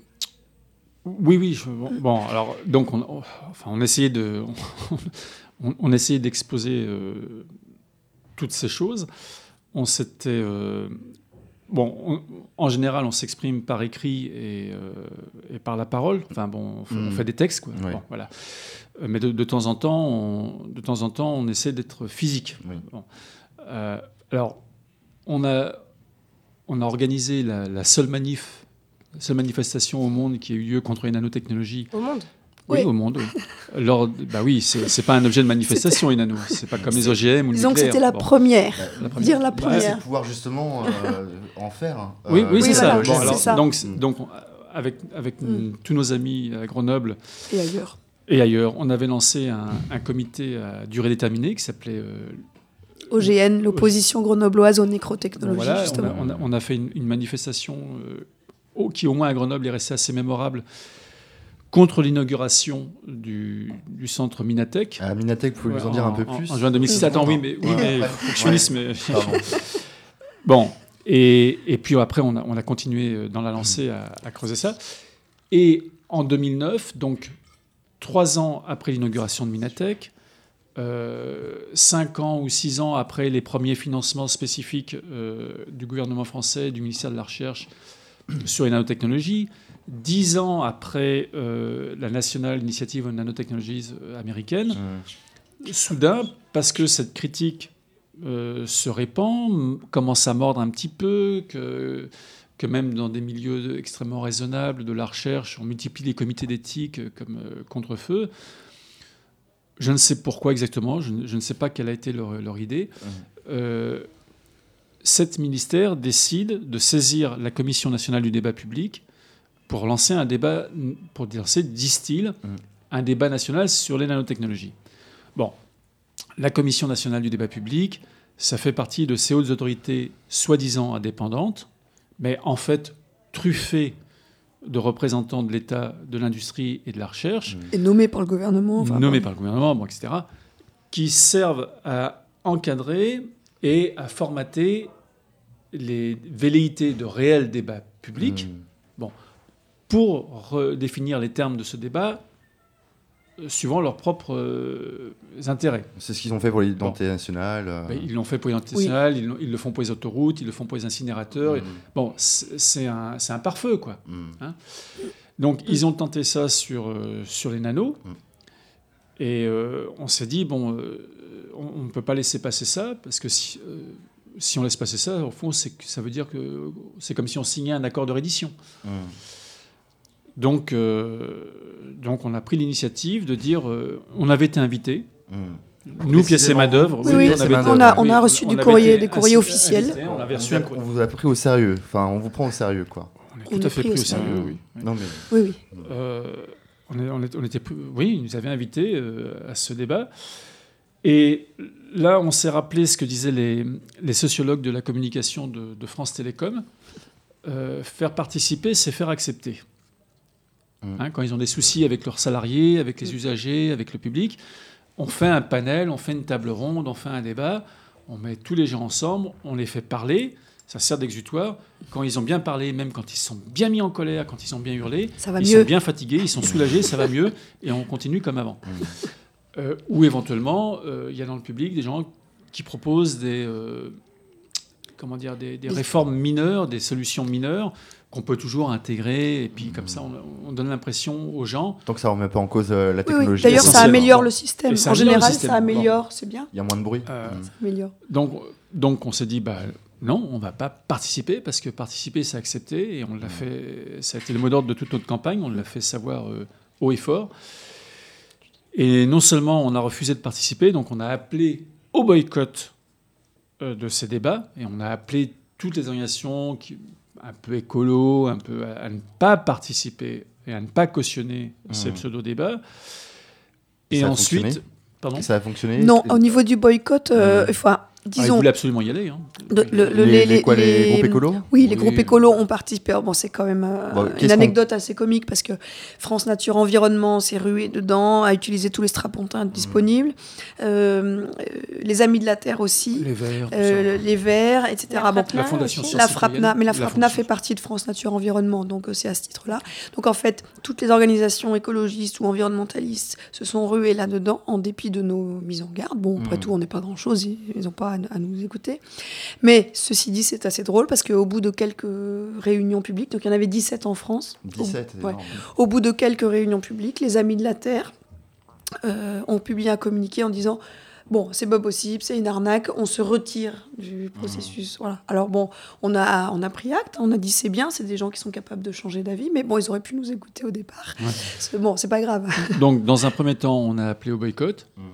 Oui, oui. Je, bon, bon, alors, donc, on, enfin, on essayait de, on, on essayait d'exposer euh, toutes ces choses. On s'était, euh, bon, on, en général, on s'exprime par écrit et, euh, et par la parole. Enfin, bon, on fait, mmh. on fait des textes, quoi. Ouais. Bon, voilà. Mais de, de temps en temps, on, de temps en temps, on essaie d'être physique. Oui. Bon. Euh, alors, on a On a organisé la, la, seule manif, la seule manifestation au monde qui a eu lieu contre les nanotechnologies. Au monde ? Oui, oui. au monde. Oui. Lors, bah oui, c'est, c'est pas un objet de manifestation, les nanos. C'est pas comme les O G M ou le disons nucléaire. que c'était la, bon. première. la première. Dire la Bah, première. c'est pouvoir justement euh, en faire. Euh, oui, oui, c'est, oui, ça. voilà, Bon, c'est alors, ça. Donc, Mm. donc avec, avec mm. tous nos amis à Grenoble et ailleurs. et ailleurs, on avait lancé un, un comité à durée déterminée qui s'appelait... Euh, O G N, l'opposition grenobloise aux nécrotechnologies, Voilà, on, justement. a, on, a, on a fait une, une manifestation euh, au- qui, au moins à Grenoble, est restée assez mémorable contre l'inauguration du, du centre Minatech. À Minatech, vous pouvez nous en dire un peu en, plus En juin deux mille six. Attends, oui, mais, oui, Ouais. mais Ouais. faut que je finisse. Mais... Pardon. Bon, et, et puis après, on a, on a continué dans la lancée à, à creuser ça. Et en deux mille neuf, donc trois ans après l'inauguration de Minatech, euh, cinq ans ou six ans après les premiers financements spécifiques euh, du gouvernement français, du ministère de la Recherche sur les nanotechnologies, dix ans après euh, la National Initiative on Nanotechnologies euh, américaine, Mmh. soudain, parce que cette critique euh, se répand, m- commence à mordre un petit peu, que, que même dans des milieux extrêmement raisonnables de la recherche, on multiplie les comités d'éthique euh, comme euh, contre-feu. Je ne sais pourquoi exactement, je ne, je ne sais pas quelle a été leur, leur idée. Mmh. Euh, Cet ministère décide de saisir la Commission nationale du débat public pour lancer un débat, pour lancer, disent-ils, Mmh. un débat national sur les nanotechnologies. Bon, la Commission nationale du débat public, ça fait partie de ces hautes autorités soi-disant indépendantes, mais en fait truffées de représentants de l'État, de l'industrie et de la recherche, Et nommé par le gouvernement. Enfin, nommés bon. par le gouvernement, bon, et cetera, qui servent à encadrer et à formater les velléités de réels débats publics Mmh. pour redéfinir les termes de ce débat euh, suivant leurs propres euh, intérêts. C'est ce qu'ils ont fait pour l'identité nationale. euh. Ben, ils l'ont fait pour les nationales, ils, l'ont- ils le font pour les autoroutes, ils le font pour les incinérateurs. Mmh. Et- bon, c'est c'est un, c'est un pare-feu, quoi. Mmh. Donc, ils ont tenté ça sur, euh, sur les nanos. Mm. Et euh, on s'est dit, bon, euh, on ne peut pas laisser passer ça, parce que si, euh, si on laisse passer ça, au fond, c'est que ça veut dire que c'est comme si on signait un accord de reddition. Mmh. Donc, euh, donc on a pris l'initiative de dire, euh, on avait été invités, Mmh. nous, Pièces et Précisément. Main-d'œuvre. Oui, oui, on avait- on a, on oui, a reçu on du avait courrier, été des courriers assi- officiels. invités, on avait reçu On un vous a- courrier. on vous a pris au sérieux. Enfin, on vous prend au sérieux, quoi. On est On tout est à fait pris pris au au sérieux, sérieux. oui. Oui. Non, mais Oui, oui. Euh, on, est- on est- on était, plus- oui, ils nous avaient invités euh, à ce débat. Et là, on s'est rappelé ce que disaient les, les sociologues de la communication de, de France Télécom. Euh, faire participer, c'est faire accepter. Mm. Hein, quand ils ont des soucis avec leurs salariés, avec les usagers, avec le public, on fait un panel, on fait une table ronde, on fait un débat, on met tous les gens ensemble, on les fait parler. Ça sert d'exutoire. Quand ils ont bien parlé, même quand ils se sont bien mis en colère, quand ils ont bien hurlé, Ça va ils mieux. sont bien fatigués, ils sont soulagés, ça va mieux, et on continue comme avant. Euh, ou éventuellement, euh, il y a dans le public des gens qui proposent des, euh, comment dire, des, des réformes mineures, des solutions mineures qu'on peut toujours intégrer, et puis comme ça, on, on donne l'impression aux gens. tant que ça ne remet pas en cause euh, la Oui, oui. technologie. D'ailleurs, ça essentiellement. améliore Bon. le système. Et ça En améliore le général, système. ça améliore, c'est bien. Il y a moins de bruit. Euh, Mmh. Ça améliore. Donc, donc on s'est dit, bah, non, on ne va pas participer, parce que participer, c'est accepter, et on l'a fait, ça a été le mot d'ordre de toute notre campagne, on l'a fait savoir euh, haut et fort. Et non seulement on a refusé de participer, donc on a appelé au boycott euh, de ces débats, et on a appelé toutes les organisations qui, un peu écolo, un peu à, à ne pas participer et à ne pas cautionner ces Mmh. pseudo-débats. Et Et ça a ensuite... fonctionné Pardon. Ça a fonctionné. Non, au niveau du boycott, euh, Mmh. enfin, Ah, ils disons. voulaient absolument y aller. Hein. de- le- le- les, les, quoi, les groupes écolos Oui, les Oui. groupes écolos ont participé. Bon, c'est quand même euh, Bon, une qu'est-ce anecdote assez comique parce que France Nature Environnement s'est rué dedans, a utilisé tous les strapontins disponibles. Euh, euh, les Amis de la Terre aussi, Les Verts, tout euh, ça. les Verts, et cetera. La Bon, Frapna La Fondation aussi. Sciences la Citoyennes, Frapna, mais la la Frapna Fondation- fait partie de France Nature Environnement, donc euh, c'est à ce titre-là. Donc en fait, toutes les organisations écologistes ou environnementalistes se sont ruées là-dedans, en dépit de nos mises en garde. Bon, après Mmh. tout, on n'est pas grand-chose, ils n'ont pas à, à nous écouter. Mais ceci dit, c'est assez drôle parce qu'au bout de quelques réunions publiques, donc il y en avait dix-sept en France, dix-sept, au, ouais, énorme. au bout de quelques réunions publiques, les Amis de la Terre euh, ont publié un communiqué en disant bon, c'est pas possible, c'est une arnaque, on se retire du processus. Voilà. Alors bon, on a, on a pris acte, on a dit c'est bien, c'est des gens qui sont capables de changer d'avis, mais bon, ils auraient pu nous écouter au départ. Ouais. C'est, bon, c'est pas grave. Donc, dans un premier temps, on a appelé au boycott. Mm.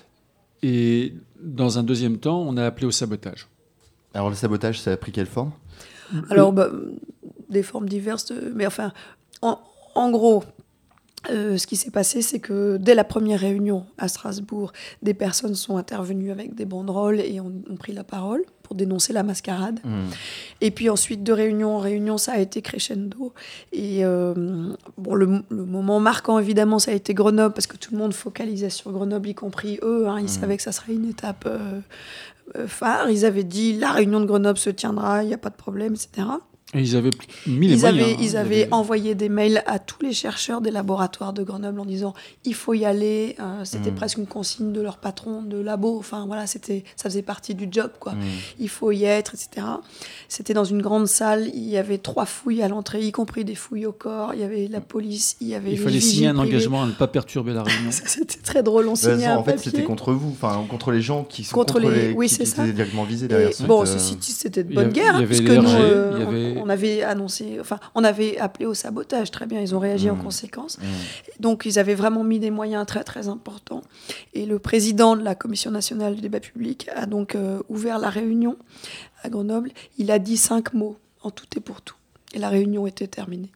Et dans un deuxième temps, on a appelé au sabotage. Alors le sabotage, ça a pris quelle forme? Alors, bah, des formes diverses, de- mais enfin, en, en gros, Euh, ce qui s'est passé, c'est que dès la première réunion à Strasbourg, des personnes sont intervenues avec des banderoles et ont, ont pris la parole pour dénoncer la mascarade. Mmh. Et puis ensuite, de réunion en réunion, ça a été crescendo. Et euh, bon, le, le moment marquant, évidemment, ça a été Grenoble, parce que tout le monde focalisait sur Grenoble, y compris eux. Hein, ils mmh. savaient que ça serait une étape euh, euh, phare. Ils avaient dit, la réunion de Grenoble se tiendra, il n'y a pas de problème, et cetera. Et ils avaient mis les ils moyens. Avaient, hein, ils avaient avait... envoyé des mails à tous les chercheurs des laboratoires de Grenoble en disant il faut y aller. Euh, c'était mmh. presque une consigne de leur patron de labo. Enfin voilà, c'était, ça faisait partie du job quoi. Mmh. Il faut y être, et cetera. C'était dans une grande salle. Il y avait trois fouilles à l'entrée, y compris des fouilles au corps. Il y avait la police, il y avait. Il fallait signer un privés. engagement à ne pas perturber la réunion. C'était très drôle. On signait un en fait, papier. C'était contre vous, enfin contre les gens qui sont contre, contre les, les, oui, qui, c'est qui ça. étaient directement visés derrière. Et bon, euh... ceci dit, c'était de bonne guerre, puisque nous, euh, avait... on, on avait annoncé. Enfin, on avait appelé au sabotage, très bien, ils ont réagi mmh. en conséquence. Mmh. Donc, ils avaient vraiment mis des moyens très, très importants. Et le président de la Commission nationale du débat public a donc euh, ouvert la réunion à Grenoble. Il a dit cinq mots, en tout et pour tout. Et la réunion était terminée.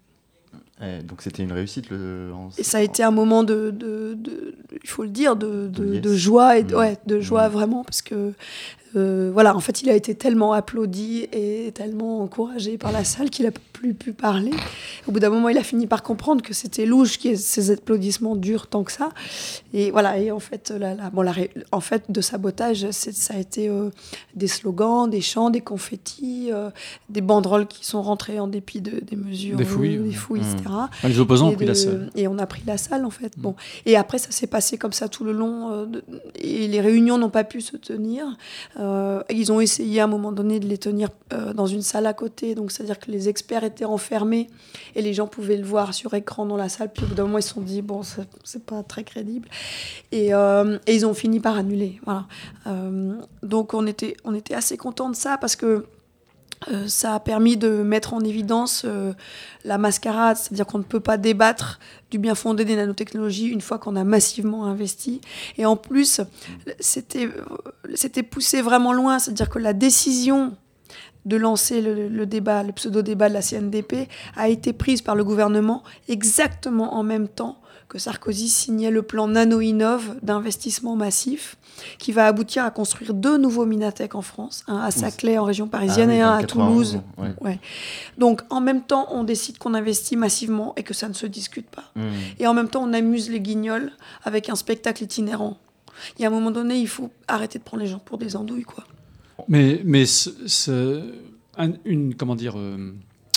Et donc, c'était une réussite. Le... Et ça a été un moment de, de, de, de il faut le dire, de, de, yes. de joie, et de, mmh. ouais, de joie mmh. vraiment, parce que Euh, voilà, en fait, il a été tellement applaudi et tellement encouragé par la salle qu'il n'a plus pu parler. Au bout d'un moment, il a fini par comprendre que c'était louche que ces applaudissements durent tant que ça. Et voilà, et en fait, la, la, bon, la, en fait de sabotage, c'est, ça a été euh, des slogans, des chants, des confettis, euh, des banderoles qui sont rentrées en dépit de, des mesures, des fouilles, euh, des fouilles mmh. et cetera. Ah, les opposants et ont pris de, la salle. Et on a pris la salle, en fait. Mmh. Bon. Et après, ça s'est passé comme ça tout le long. Euh, de, et les réunions n'ont pas pu se tenir. Euh, ils ont essayé à un moment donné de les tenir euh, dans une salle à côté, donc c'est-à-dire que les experts étaient enfermés et les gens pouvaient le voir sur écran dans la salle. Puis au bout d'un moment, ils se sont dit bon, c'est, c'est pas très crédible, et, euh, et ils ont fini par annuler. Voilà. Euh, donc on était on était assez contents de ça parce que Euh, ça a permis de mettre en évidence euh, la mascarade, c'est-à-dire qu'on ne peut pas débattre du bien fondé des nanotechnologies une fois qu'on a massivement investi. Et en plus, c'était, c'était poussé vraiment loin, c'est-à-dire que la décision de lancer le, le débat, le pseudo-débat de la C N D P, a été prise par le gouvernement exactement en même temps que Sarkozy signait le plan Nano-Innov d'investissement massif qui va aboutir à construire deux nouveaux Minatech en France, un à Saclay en région parisienne ah, oui, et un à Toulouse. Ouais. Ouais. Donc en même temps, on décide qu'on investit massivement et que ça ne se discute pas. Mmh. Et en même temps, on amuse les guignols avec un spectacle itinérant. Il y a un moment donné, il faut arrêter de prendre les gens pour des andouilles, quoi. Mais, mais ce, ce, un, une, comment dire... Euh...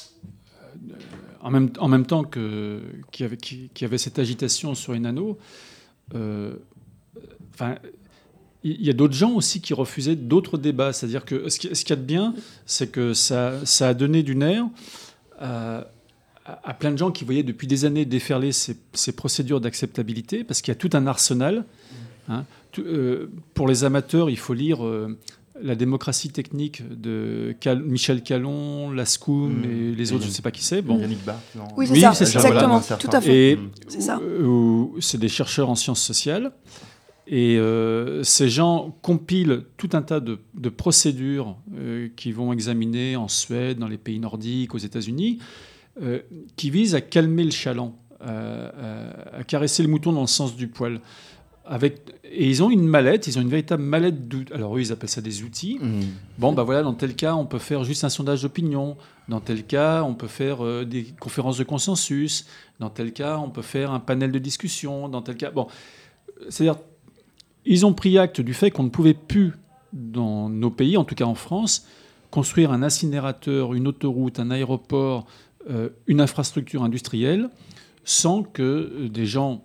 En même, en même temps que, qu'il, y avait, qu'il y avait cette agitation sur les nanos, euh, enfin, il y a d'autres gens aussi qui refusaient d'autres débats. C'est-à-dire que ce, qui, ce qu'il y a de bien, c'est que ça, ça a donné du nerf à, à plein de gens qui voyaient depuis des années déferler ces, ces procédures d'acceptabilité, parce qu'il y a tout un arsenal. Hein. Tout, euh, pour les amateurs, il faut lire... Euh, La démocratie technique de Cal- Michel Calon, Lascoum mmh. et les autres, mmh. je ne sais pas qui c'est. Bon. Yannick Barth, non. Oui, c'est oui, ça, c'est ça, exactement, voilà. tout à fait. Et c'est ça. Où, où c'est des chercheurs en sciences sociales. Et euh, ces gens compilent tout un tas de, de procédures euh, qui vont examiner en Suède, dans les pays nordiques, aux États-Unis, euh, qui visent à calmer le chaland, à, à, à caresser le mouton dans le sens du poil. Avec, et ils ont une mallette, ils ont une véritable mallette d'outils. Alors eux, ils appellent ça des outils. Mmh. Bon, bah voilà, dans tel cas, on peut faire juste un sondage d'opinion. Dans tel cas, on peut faire euh, des conférences de consensus. Dans tel cas, on peut faire un panel de discussion. Dans tel cas, bon, c'est-à-dire, ils ont pris acte du fait qu'on ne pouvait plus, dans nos pays, en tout cas en France, construire un incinérateur, une autoroute, un aéroport, euh, une infrastructure industrielle, sans que des gens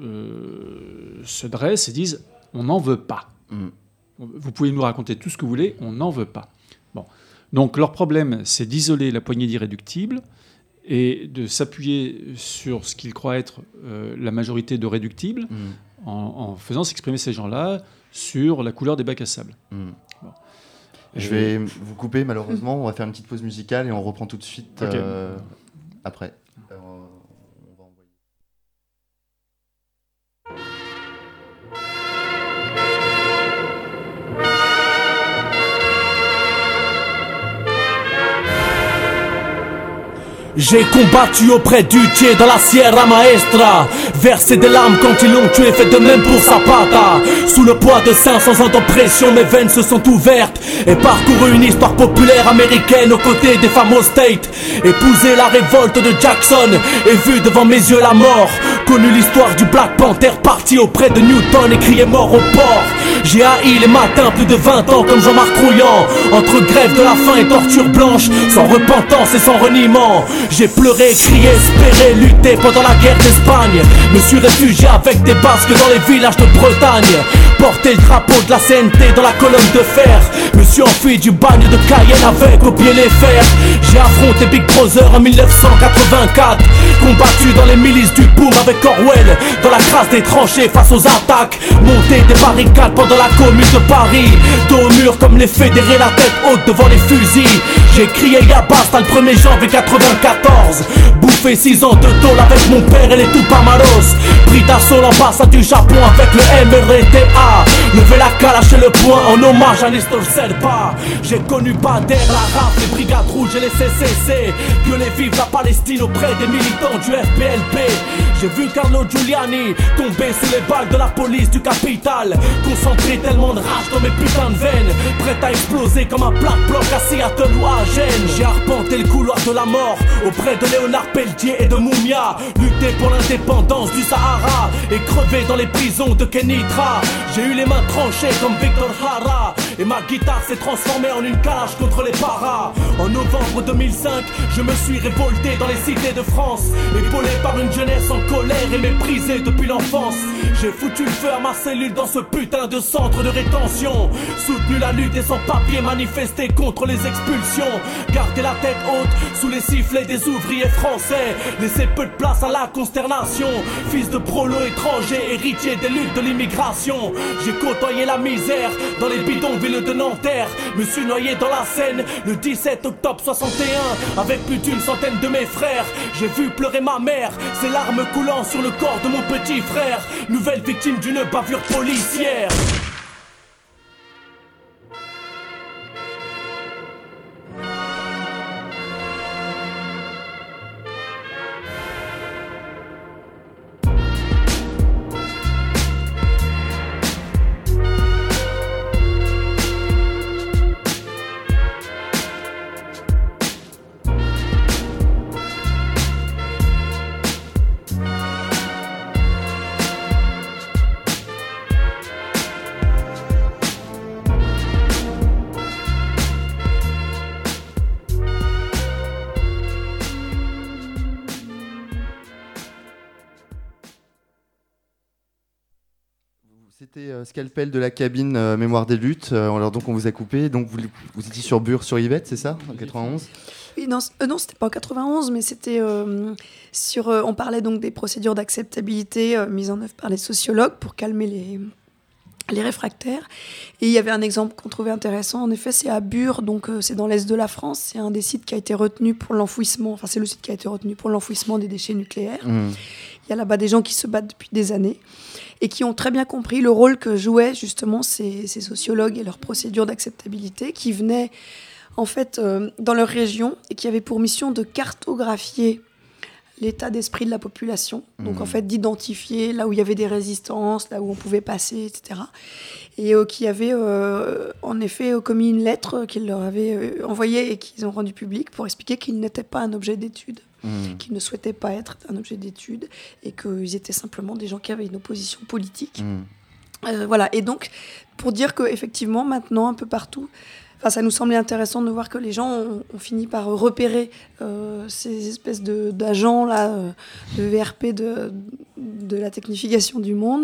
Euh, se dressent et disent on n'en veut pas. Mmh. Vous pouvez nous raconter tout ce que vous voulez, on n'en veut pas. Bon. Donc leur problème, c'est d'isoler la poignée d'irréductibles et de s'appuyer sur ce qu'ils croient être euh, la majorité de réductibles mmh. en, en faisant s'exprimer ces gens-là sur la couleur des bacs à sable. Mmh. Bon. Je vais vous couper malheureusement, on va faire une petite pause musicale et on reprend tout de suite okay. euh, après. J'ai combattu auprès du Che dans la Sierra Maestra, versé des larmes quand ils l'ont tué, fait de même pour Zapata. Sous le poids de cinq cents ans d'oppression, mes veines se sont ouvertes et parcouru une histoire populaire américaine aux côtés des famos State. Épousé la révolte de Jackson et vu devant mes yeux la mort. Connu l'histoire du Black Panther parti auprès de Newton et crié mort au port. J'ai haï les matins plus de vingt ans comme Jean-Marc Rouillant, entre grève de la faim et torture blanche, sans repentance et sans reniement. J'ai pleuré, crié, espéré, lutté pendant la guerre d'Espagne. Me suis réfugié avec des basques dans les villages de Bretagne. Porté le drapeau de la C N T dans la colonne de fer. Me suis enfui du bagne de Cayenne avec au pied les fers. J'ai affronté Big Brother en mille neuf cent quatre-vingt-quatre. Combattu dans les milices du boom avec Orwell. Dans la crasse des tranchées face aux attaques. Monté des barricades pendant la commune de Paris. Dos au mur comme les fédérés, la tête haute devant les fusils. J'ai crié Yabasta le premier janvier quatre-vingt-quatorze. Bouffé six ans de tôle avec mon père et les Tupamaros. Pris d'assaut l'ambassade du Japon avec le M R T A. Levé la calache et le poing en hommage à Nestor Serpa. J'ai connu Bader, la R A F, les brigades rouges et les C C C. Gueuler vive la Palestine auprès des militants du F P L P. J'ai vu Carlo Giuliani tomber sous les balles de la police du Capitale. Concentré tellement de rage dans mes putains de veines, prêt à exploser comme un black bloc à Seattle ou à Gênes. J'ai arpenté le couloir de la mort auprès de Léonard Pelletier et de Moumia. Lutté pour l'indépendance du Sahara et crevé dans les prisons de Kenitra. J'ai eu les mains tranchées comme Victor Jara et ma guitare s'est transformée en une calache contre les paras. En novembre deux mille cinq, je me suis révolté dans les cités de France, épaulé par une jeunesse en colère et méprisée depuis l'enfance. J'ai foutu le feu à ma cellule dans ce putain de centre de rétention. Soutenu la lutte et sans papier, manifesté contre les expulsions. Gardé la tête haute sous les sifflets des ouvriers français. Laissé peu de place à la consternation. Fils de prolo étranger, héritier des luttes de l'immigration. J'ai côtoyé la misère dans les bidonvilles de Nanterre. Me suis noyé dans la Seine le dix-sept octobre soixante et un avec plus d'une centaine de mes frères. J'ai vu pleurer ma mère, ses larmes coulant sur le corps de mon petit frère. Nouvelle victime d'une bavure policière. C'était euh, Scalpel de la cabine euh, Mémoire des luttes. Euh, alors donc on vous a coupé. Donc vous, vous étiez sur Bure sur Yvette, c'est ça, en quatre-vingt-onze? Oui, non, euh, non, c'était pas en quatre-vingt-onze, mais c'était euh, sur. Euh, on parlait donc des procédures d'acceptabilité euh, mises en œuvre par les sociologues pour calmer les les réfractaires. Et il y avait un exemple qu'on trouvait intéressant. En effet, c'est à Bure, donc euh, c'est dans l'est de la France. C'est un des sites qui a été retenu pour l'enfouissement. Enfin, c'est le site qui a été retenu pour l'enfouissement des déchets nucléaires. Mmh. Il y a là-bas des gens qui se battent depuis des années et qui ont très bien compris le rôle que jouaient justement ces, ces sociologues et leurs procédures d'acceptabilité, qui venaient en fait euh, dans leur région et qui avaient pour mission de cartographier l'état d'esprit de la population, donc mmh. en fait d'identifier là où il y avait des résistances, là où on pouvait passer, et cetera. Et euh, qui avaient euh, en effet euh, commis une lettre qu'ils leur avaient euh, envoyée et qu'ils ont rendue publique pour expliquer qu'ils n'étaient pas un objet d'étude, mmh. qu'ils ne souhaitaient pas être un objet d'étude et qu'ils étaient simplement des gens qui avaient une opposition politique. Mmh. Euh, voilà, et donc pour dire qu'effectivement maintenant un peu partout, enfin, ça nous semblait intéressant de voir que les gens ont, ont fini par repérer euh, ces espèces de, d'agents là, euh, de V R P de, de la technification du monde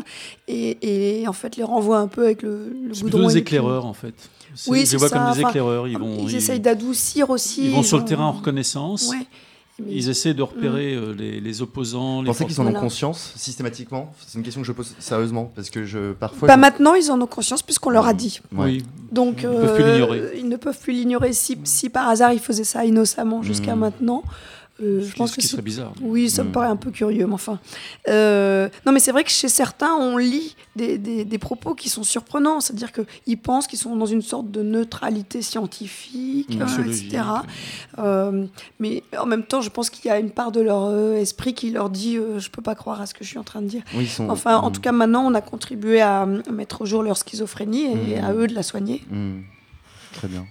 et, et en fait les renvoient un peu avec le, le c'est goudron. C'est des éclaireurs en fait. C'est, oui, je c'est les vois ça. comme des Enfin, éclaireurs. Ils, vont, ils, ils essayent d'adoucir aussi. Ils vont sur vont... le terrain en reconnaissance. Ouais. Mais... Ils essaient de repérer mmh. les, les opposants. Vous les pensez qu'ils en voilà. ont conscience systématiquement? C'est une question que je pose sérieusement parce que je parfois. Bah je... maintenant ils en ont conscience puisqu'on leur a dit. Ouais. Oui. Donc ils, euh, ne peuvent plus l'ignorer. ils ne peuvent plus l'ignorer. Si, si par hasard ils faisaient ça innocemment jusqu'à mmh. maintenant, Euh, Ce je qui- pense ce que qui c'est- serait bizarre. Oui, ça me Mm. paraît un peu curieux, mais enfin. Euh, non, mais c'est vrai que chez certains, on lit des, des- des propos qui sont surprenants. C'est-à-dire qu'ils pensent qu'ils sont dans une sorte de neutralité scientifique, Mm. euh, Axiologique. et cetera. Euh, mais en même temps, je pense qu'il y a une part de leur euh, esprit qui leur dit euh, je peux pas croire à ce que je suis en train de dire. Oui, ils sont. Enfin, en Mm. tout cas, maintenant, on a contribué à euh, mettre au jour leur schizophrénie et Mm. à eux de la soigner. Mm. Très bien.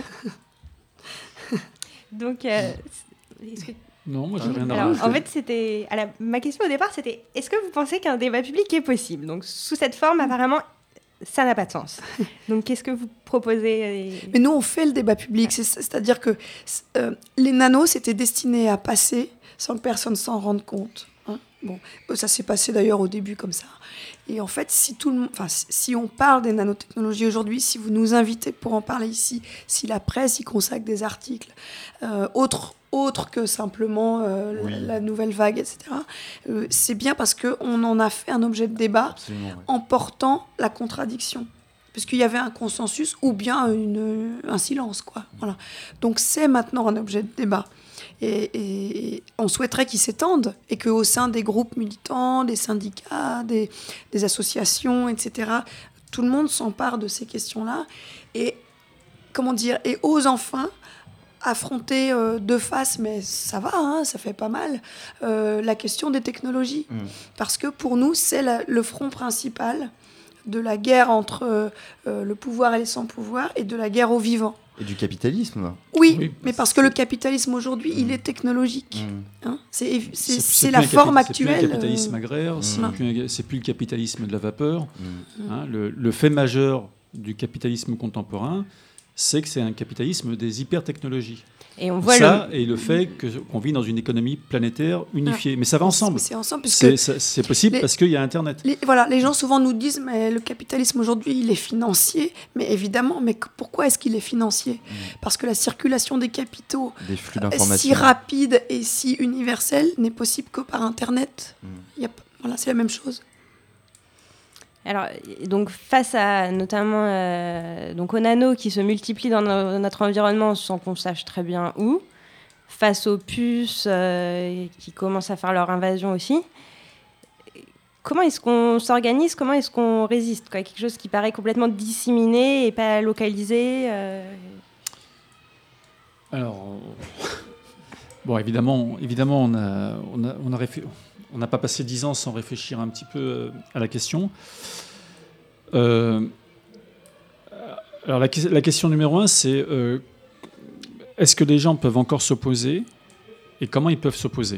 Donc, euh, est-ce que- Non, moi, j'ai rien à alors, rajouter. en fait, c'était à la- ma question au départ, c'était est-ce que vous pensez qu'un débat public est possible? Donc, sous cette forme, apparemment, ça n'a pas de sens. Donc, qu'est-ce que vous proposez? euh, Mais nous, on fait le débat public. C'est- C'est-à-dire que euh, les nanos, c'était destiné à passer sans que personne s'en rende compte. Hein. Bon, euh, ça s'est passé d'ailleurs au début comme ça. Et en fait, si, tout le monde, enfin, si- si on parle des nanotechnologies aujourd'hui, si vous nous invitez pour en parler ici, si la presse y consacre des articles, euh, autres autre que simplement euh, Oui. la, la nouvelle vague, et cetera, euh, c'est bien parce qu'on en a fait un objet de débat Absolument. ouais. en portant la contradiction. Puisqu'il y avait un consensus ou bien une, un silence, quoi. Voilà. Donc c'est maintenant un objet de débat. Et, et on souhaiterait qu'il s'étende et qu'au sein des groupes militants, des syndicats, des, des associations, et cetera, tout le monde s'empare de ces questions-là et, comment dire, et ose enfin affronter euh, de face, mais ça va, hein, ça fait pas mal, euh, la question des technologies. Mm. Parce que pour nous, c'est la- le front principal de la guerre entre euh, euh, le pouvoir et les sans-pouvoir et de la guerre aux vivants. Et du capitalisme. Oui, Oui, mais parce que le capitalisme aujourd'hui, il est technologique. Mm. Hein. C'est c'est- C'est- c'est plus la un capi- forme C'est plus actuelle. le capitalisme euh, agraire, c'est Mm. plus, un- c'est plus le capitalisme de la vapeur. Mm. Hein. Le, le fait majeur du capitalisme contemporain, c'est que c'est un capitalisme des hypertechnologies. Et on voit Ça, le. et le fait que- qu'on vit dans une économie planétaire unifiée. Mais ça va ensemble. C'est ensemble, puisque C'est ça- c'est possible les- parce qu'il y a Internet. les, voilà, les gens souvent nous disent, mais le capitalisme aujourd'hui, il est financier. Mais évidemment, mais que- pourquoi est-ce qu'il est financier? Parce que la circulation des capitaux, Des flux euh, si d'informations. rapide et si universelle, n'est possible que par Internet. Mm. Il y a p- voilà, c'est la même chose. Alors, donc face à notamment euh, donc aux nanos qui se multiplient dans no- notre environnement sans qu'on sache très bien où, face aux puces euh, qui commencent à faire leur invasion aussi, comment est-ce qu'on s'organise? Comment est-ce qu'on résiste, quoi? Quelque chose qui paraît complètement disséminé et pas localisé. euh, Alors, euh, bon, évidemment, évidemment, on a, on a, on a réfé- on n'a pas passé dix ans sans réfléchir un petit peu euh, à la question. Euh, alors, la, que- la question numéro un, c'est euh, est-ce que les gens peuvent encore s'opposer et comment ils peuvent s'opposer?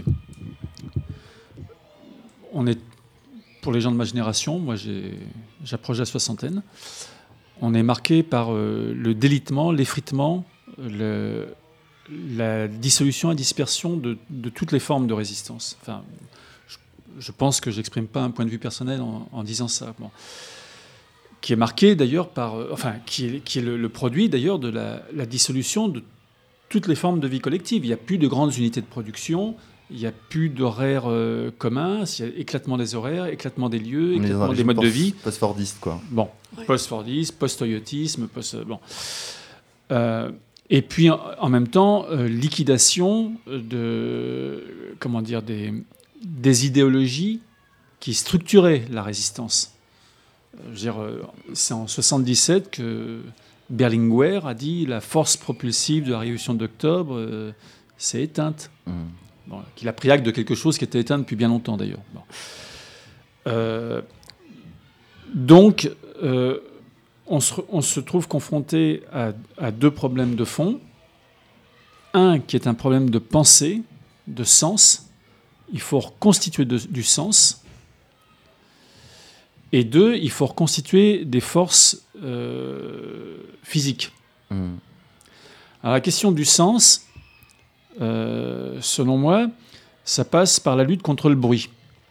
On est, pour les gens de ma génération, moi j'ai- j'approche la soixantaine, on est marqué par euh, le délitement, l'effritement, le, la dissolution et dispersion de, de toutes les formes de résistance. Enfin, je, je pense que j'exprime pas un point de vue personnel en, en disant ça. Bon. Qui est marqué d'ailleurs par, euh, enfin, qui est, qui est le, le produit d'ailleurs de la, la dissolution de toutes les formes de vie collective. Il n'y a plus de grandes unités de production, il n'y a plus d'horaires euh, communs, il y a éclatement des horaires, éclatement des lieux, On est dans un éclatement des régime modes de post- vie. Post-fordiste, quoi. Bon, Ouais. post-Fordisme, post-Toyotisme, post... Bon. Euh, et puis, en, en même temps, euh, liquidation de... Comment dire des, des idéologies qui structuraient la résistance. Euh, Je veux dire, euh, c'est en soixante-dix-sept que Berlinguer a dit « La force propulsive de la Révolution d'octobre euh, s'est éteinte Mm. ». Bon, qu'il a pris acte de quelque chose qui était éteint depuis bien longtemps, d'ailleurs. Bon. Euh, donc, euh, on, se, on se trouve confronté à, à deux problèmes de fond. Un qui est un problème de pensée, de sens. Il faut reconstituer de- du sens. Et deux, il faut reconstituer des forces euh, physiques. Mm. Alors, la question du sens, euh, selon moi, ça passe par la lutte contre le bruit.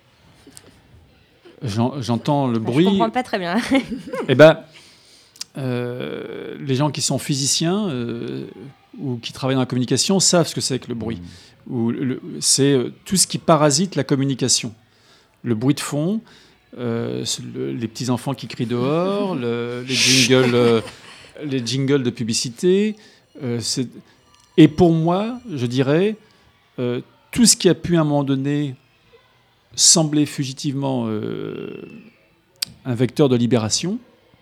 J'en- J'entends le Je bruit. comprends pas très bien. Eh ben, euh, les gens qui sont physiciens euh, ou qui travaillent dans la communication savent ce que c'est que le bruit. Ou le- c'est euh, tout ce qui parasite la communication. Le bruit de fond, euh, c'est le- les petits enfants qui crient dehors, le- les jingles, euh, les jingles de publicité. euh, c'est- et pour moi, je dirais, euh, tout ce qui a pu à un moment donné sembler fugitivement euh, un vecteur de libération,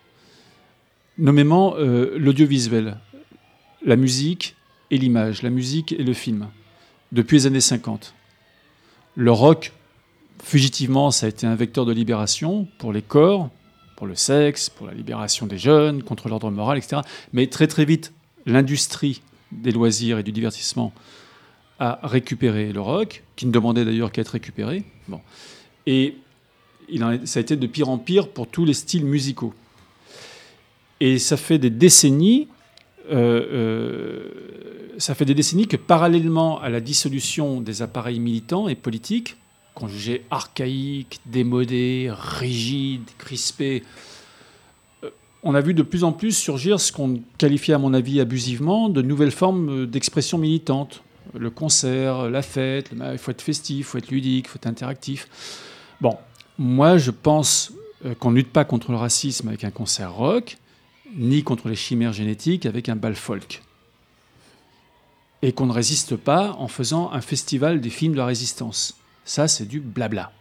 nommément euh, l'audiovisuel, la musique et l'image, la musique et le film, depuis les années cinquante. Le rock, fugitivement, ça a été un vecteur de libération pour les corps, pour le sexe, pour la libération des jeunes, contre l'ordre moral, et cetera. Mais très très vite, l'industrie des loisirs et du divertissement a récupéré le rock, qui ne demandait d'ailleurs qu'à être récupéré. Bon. Et il en a, ça a été de pire en pire pour tous les styles musicaux. Et ça fait des décennies, euh, euh, ça fait des décennies que parallèlement à la dissolution des appareils militants et politiques, qu'on jugeait archaïques, démodés, rigides, crispés, euh, on a vu de plus en plus surgir ce qu'on qualifiait à mon avis abusivement de nouvelles formes d'expression militante. Le concert, la fête, le, il faut être festif, il faut être ludique, il faut être interactif. Bon, moi je pense euh, qu'on ne lutte pas contre le racisme avec un concert rock, ni contre les chimères génétiques avec un bal folk. Et qu'on ne résiste pas en faisant un festival des films de la résistance. Ça, c'est du blabla.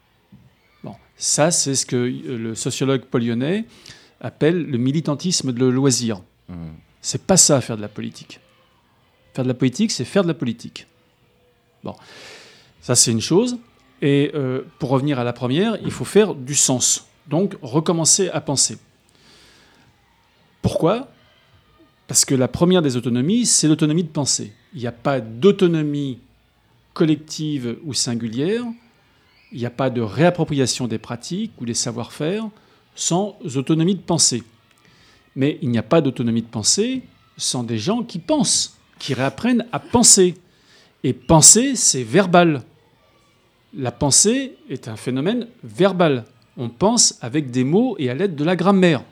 Bon, ça, c'est ce que le sociologue Paul Lyonnais appelle le militantisme de loisir. Mmh. C'est pas ça, faire de la politique. Faire de la politique, c'est faire de la politique. Bon, ça, c'est une chose. Et euh, pour revenir à la première, il faut faire du sens. Donc, recommencer à penser. Pourquoi ? Parce que la première des autonomies, c'est l'autonomie de penser. Il n'y a pas d'autonomie collective ou singulière, il n'y a pas de réappropriation des pratiques ou des savoir-faire sans autonomie de pensée. Mais il n'y a pas d'autonomie de pensée sans des gens qui pensent, qui réapprennent à penser. Et penser, c'est verbal. La pensée est un phénomène verbal. On pense avec des mots et à l'aide de la grammaire.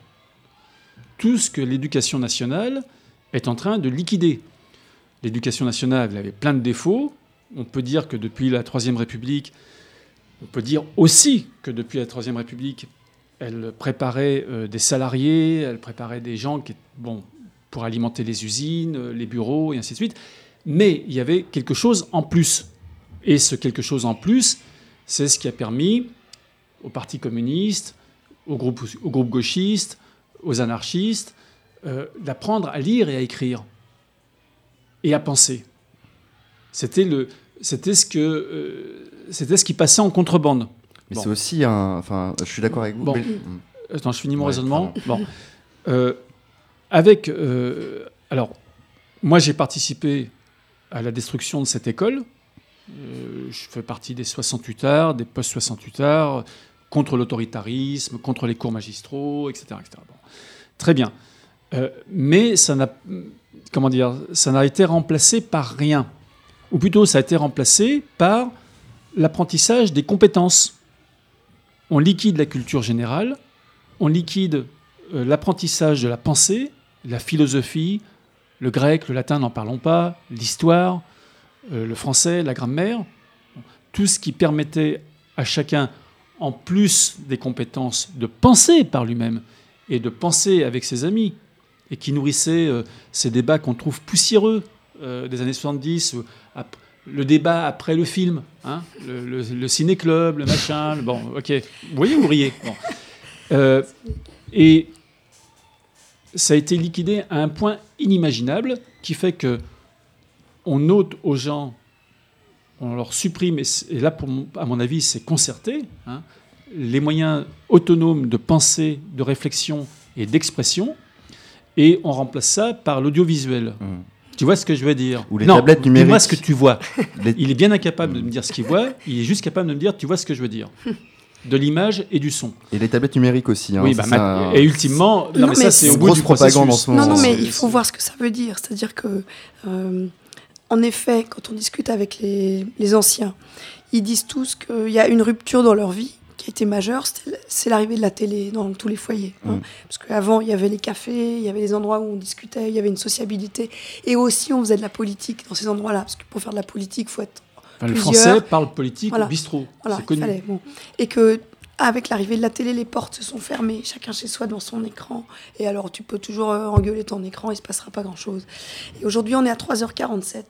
Tout ce que l'éducation nationale est en train de liquider. L'éducation nationale, elle avait plein de défauts. On peut dire que depuis la Troisième République, on peut dire aussi que depuis la Troisième République, elle préparait euh, des salariés, elle préparait des gens qui, bon, pour alimenter les usines, les bureaux, et ainsi de suite. Mais il y avait quelque chose en plus. Et ce quelque chose en plus, c'est ce qui a permis au Parti communiste, au groupe, au groupe gauchiste, aux anarchistes, euh, d'apprendre à lire et à écrire. Et à penser. C'était, le, c'était, ce que, euh, c'était ce qui passait en contrebande. Mais bon. c'est aussi un... Enfin, je suis d'accord avec vous. Bon. Mais... Attends, je finis mon ouais, raisonnement. Bon. Euh, avec... Euh, alors, moi, j'ai participé à la destruction de cette école. Euh, je fais partie des soixante-huit arts, des post-soixante-huit arts, contre l'autoritarisme, contre les cours magistraux, et cetera et cetera. Bon. Très bien. Euh, mais ça n'a... Comment dire, ça n'a été remplacé par rien. Ou plutôt, ça a été remplacé par l'apprentissage des compétences. On liquide la culture générale, on liquide euh, l'apprentissage de la pensée, la philosophie, le grec, le latin, n'en parlons pas, l'histoire, euh, le français, la grammaire, tout ce qui permettait à chacun, en plus des compétences, de penser par lui-même et de penser avec ses amis, et qui nourrissait euh, ces débats qu'on trouve poussiéreux euh, des années soixante-dix, euh, ap- le débat après le film, hein, le, le, le ciné-club, le machin, le, bon, ok, vous voyez, vous riez. Bon. Euh, et ça a été liquidé à un point inimaginable qui fait que on ôte aux gens, on leur supprime, et, et là, pour mon, à mon avis, c'est concerté, hein, les moyens autonomes de pensée, de réflexion et d'expression, et on remplace ça par l'audiovisuel. Mmh. Tu vois ce que je veux dire ? Ou les non, tablettes numériques. Dis-moi ce que tu vois. Les... Il est bien incapable de me dire ce qu'il voit, il est juste capable de me dire, tu vois ce que je veux dire. De l'image et du son. Et les tablettes numériques aussi. Hein, oui, bah, ma... et ultimement, non, non, mais, mais ça c'est au bout du propagande processus. en ce moment. Non, non, mais c'est, il faut c'est... voir ce que ça veut dire. C'est-à-dire que, euh, en effet, quand on discute avec les, les anciens, ils disent tous qu'il y a une rupture dans leur vie qui a été majeure, c'est, c'est l'arrivée de la télé dans tous les foyers. Hein. Mmh. Parce qu'avant, il y avait les cafés, il y avait les endroits où on discutait, il y avait une sociabilité. Et aussi, on faisait de la politique dans ces endroits-là. Parce que pour faire de la politique, il faut être enfin, le plusieurs. Français parle politique voilà. au bistrot. Voilà, c'est connu. Fallait, bon. Et que... Avec l'arrivée de la télé, les portes se sont fermées, chacun chez soi devant son écran. Et alors, tu peux toujours euh, engueuler ton écran, il ne se passera pas grand-chose. Et aujourd'hui, on est à trois heures quarante-sept.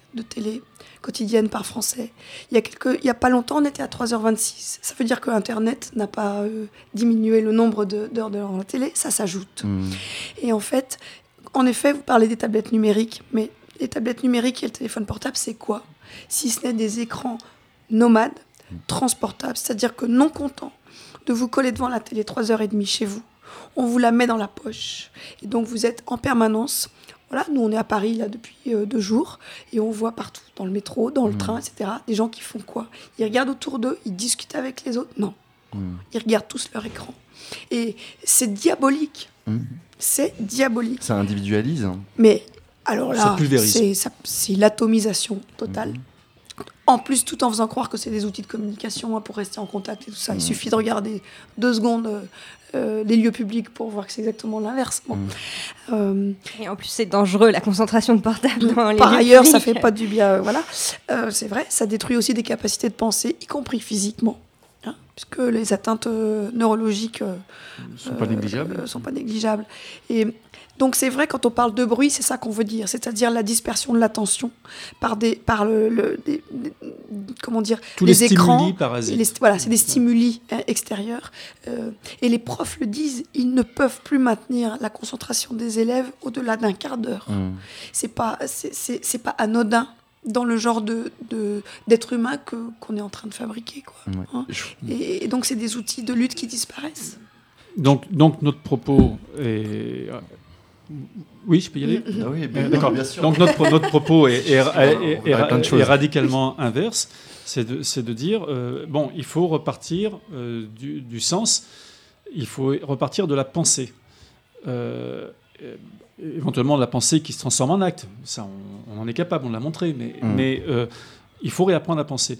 de télé quotidienne par Français. Il y a, quelques, il y a pas longtemps, on était à trois heures vingt-six. Ça veut dire que Internet n'a pas euh, diminué le nombre de, d'heures de la télé, ça s'ajoute. Mmh. Et en fait, en effet, vous parlez des tablettes numériques, mais les tablettes numériques et le téléphone portable, c'est quoi ? Si ce n'est des écrans nomades, transportables, c'est-à-dire que non content de vous coller devant la télé trois heures trente chez vous, on vous la met dans la poche. Et donc vous êtes en permanence. Voilà, nous on est à Paris là depuis euh, deux jours et on voit partout, dans le métro, dans le mmh. train, et cetera, des gens qui font quoi ? Ils regardent autour d'eux, ils discutent avec les autres ? Non. Mmh. Ils regardent tous leur écran. Et c'est diabolique. Mmh. C'est diabolique. Ça individualise. Mais alors là, c'est, ça, c'est l'atomisation totale. Mmh. En plus, tout en faisant croire que c'est des outils de communication hein, pour rester en contact et tout ça. Mmh. Il suffit de regarder deux secondes euh, euh, les lieux publics pour voir que c'est exactement l'inverse. Bon. Mmh. Euh, et en plus, c'est dangereux, la concentration de portable dans les Par lieux ailleurs, publics. Ça fait pas du bien. Euh, voilà. Euh, c'est vrai, ça détruit aussi des capacités de pensée, y compris physiquement. Hein, puisque les atteintes euh, neurologiques euh, ne sont, pas négligeables. Euh, sont pas négligeables. Et donc c'est vrai, quand on parle de bruit, c'est ça qu'on veut dire, c'est-à-dire la dispersion de l'attention par des, par le, le des, des, comment dire, tous les, les écrans, stimuli parasites. Les, voilà, c'est des stimuli hein, extérieurs. Euh, et les profs le disent, ils ne peuvent plus maintenir la concentration des élèves au-delà d'un quart d'heure. Mmh. C'est pas, c'est, c'est, c'est pas anodin dans le genre de, de, d'être humain que, qu'on est en train de fabriquer. Quoi, ouais. hein et, et donc c'est des outils de lutte qui disparaissent. Donc, donc notre propos est... Oui, je peux y aller. Ah oui, bien, d'accord. Bien sûr. Donc notre, notre propos est, est, est, est, est, est radicalement inverse. C'est de, c'est de dire, euh, bon, il faut repartir euh, du, du sens, il faut repartir de la pensée. Euh, éventuellement de la pensée qui se transforme en acte. Ça, on, on en est capable, on l'a montré, mais, mmh. mais euh, il faut réapprendre à penser.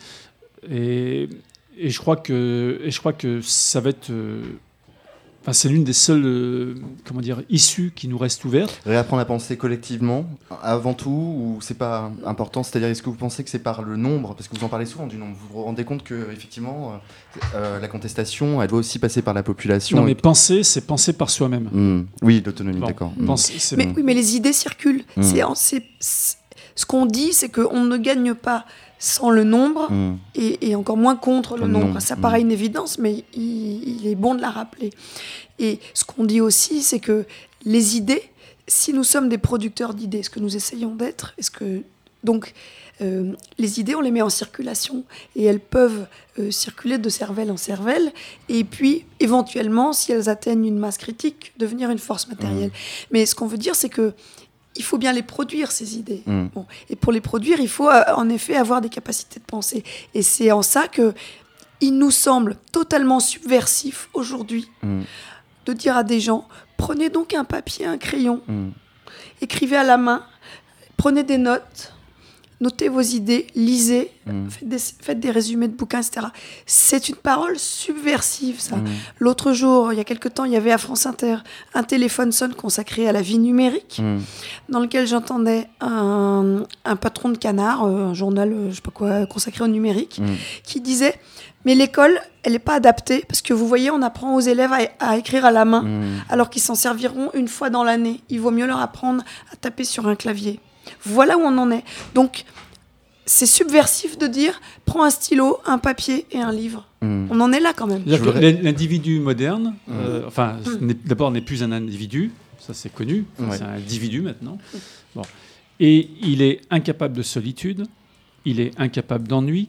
Et, et, je crois que, et je crois que ça va être... Euh, Enfin, c'est l'une des seules euh, comment dire, issues qui nous reste ouverte. Réapprendre à penser collectivement, avant tout, ou c'est pas important ? C'est-à-dire, est-ce que vous pensez que c'est par le nombre ? Parce que vous en parlez souvent du nombre. Vous vous rendez compte que, effectivement, euh, la contestation, elle doit aussi passer par la population. Non, mais penser, c'est penser par soi-même. Mmh. Oui, l'autonomie, bon, d'accord. Penser, c'est mais, bon. Oui, mais les idées circulent. Mmh. C'est, c'est, c'est, ce qu'on dit, c'est qu'on ne gagne pas sans le nombre, mmh. et, et encore moins contre le, le nombre. nombre. Ça mmh. paraît une évidence, mais il, il est bon de la rappeler. Et ce qu'on dit aussi, c'est que les idées, si nous sommes des producteurs d'idées, ce que nous essayons d'être, est-ce que donc euh, les idées, on les met en circulation et elles peuvent euh, circuler de cervelle en cervelle, et puis éventuellement, si elles atteignent une masse critique, devenir une force matérielle. Mmh. Mais ce qu'on veut dire, c'est que il faut bien les produire, ces idées. Mmh. Bon. Et pour les produire, il faut euh, en effet avoir des capacités de pensée. Et c'est en ça qu'il nous semble totalement subversif aujourd'hui mmh. de dire à des gens, prenez donc un papier, un crayon, mmh. écrivez à la main, prenez des notes, notez vos idées, lisez, mmh. faites, des, faites des résumés de bouquins, et cetera. C'est une parole subversive, ça. Mmh. L'autre jour, il y a quelque temps, il y avait à France Inter un téléphone sonne consacré à la vie numérique, mmh. dans lequel j'entendais un, un patron de Canard, un journal, je sais pas quoi, consacré au numérique, mmh. qui disait « Mais l'école, elle n'est pas adaptée, parce que vous voyez, on apprend aux élèves à, à écrire à la main, mmh. alors qu'ils s'en serviront une fois dans l'année. Il vaut mieux leur apprendre à taper sur un clavier. » Voilà où on en est. Donc, c'est subversif de dire « prends un stylo, un papier et un livre mmh. ». On en est là quand même. Voudrais... L'individu moderne, mmh. euh, enfin, mmh. n'est, d'abord, n'est plus un individu, ça c'est connu, ouais. c'est un individu maintenant. Bon. Et il est incapable de solitude, il est incapable d'ennui,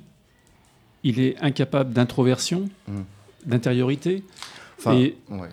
il est incapable d'introversion, mmh. d'intériorité. Enfin, et ouais.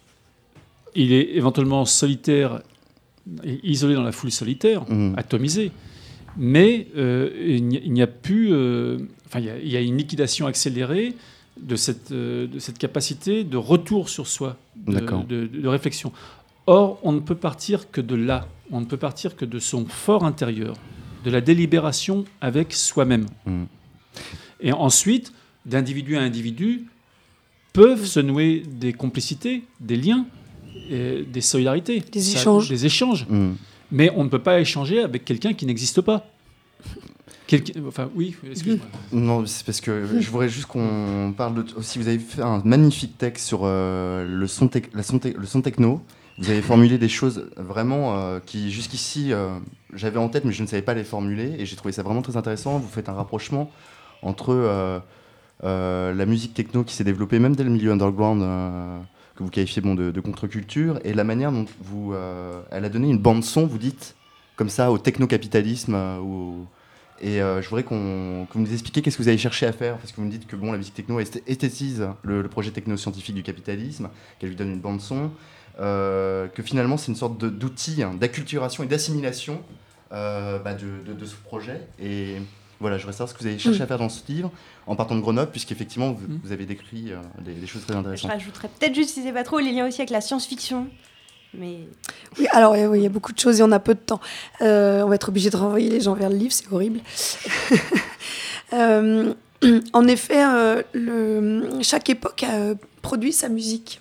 il est éventuellement solitaire, isolé dans la foule solitaire, mmh. atomisé. Mais euh, il, n'y a, il n'y a plus... Euh, enfin, il y a, il y a une liquidation accélérée de cette, euh, de cette capacité de retour sur soi, de, de, de, de réflexion. Or, on ne peut partir que de là. On ne peut partir que de son fort intérieur, de la délibération avec soi-même. Mmh. Et ensuite, d'individu à individu, peuvent se nouer des complicités, des liens, et des solidarités. Des ça, échanges. Des échanges. Mmh. Mais on ne peut pas échanger avec quelqu'un qui n'existe pas. Quelqu'un... Enfin, oui, excuse-moi. Non, c'est parce que je voudrais juste qu'on parle de... aussi. Vous avez fait un magnifique texte sur euh, le, son te... la son te... le son techno. vous avez formulé des choses vraiment euh, qui jusqu'ici euh, j'avais en tête mais je ne savais pas les formuler et j'ai trouvé ça vraiment très intéressant. Vous faites un rapprochement entre euh, euh, la musique techno qui s'est développée même dès le milieu underground euh, que vous qualifiez bon, de, de contre-culture et la manière dont vous, euh, elle a donné une bande son, vous dites, comme ça, au techno-capitalisme. Euh, ou, et euh, je voudrais qu'on, que vous nous expliquiez qu'est-ce que vous avez cherché à faire, parce que vous me dites que bon, la musique techno esthétise le, le projet techno-scientifique du capitalisme, qu'elle lui donne une bande son, euh, que finalement c'est une sorte de, d'outil hein, d'acculturation et d'assimilation euh, bah, de, de, de ce projet. Et voilà, je voudrais savoir ce que vous avez cherché mmh. à faire dans ce livre, en partant de Grenoble, puisqu'effectivement vous, mmh. vous avez décrit euh, des, des choses très intéressantes. Je rajouterais peut-être juste, si c'est pas trop, les liens aussi avec la science-fiction. Mais... Oui, alors il oui, y a beaucoup de choses et on a peu de temps. Euh, on va être obligé de renvoyer les gens vers le livre, c'est horrible. euh, en effet, euh, le, chaque époque a euh, produit sa musique.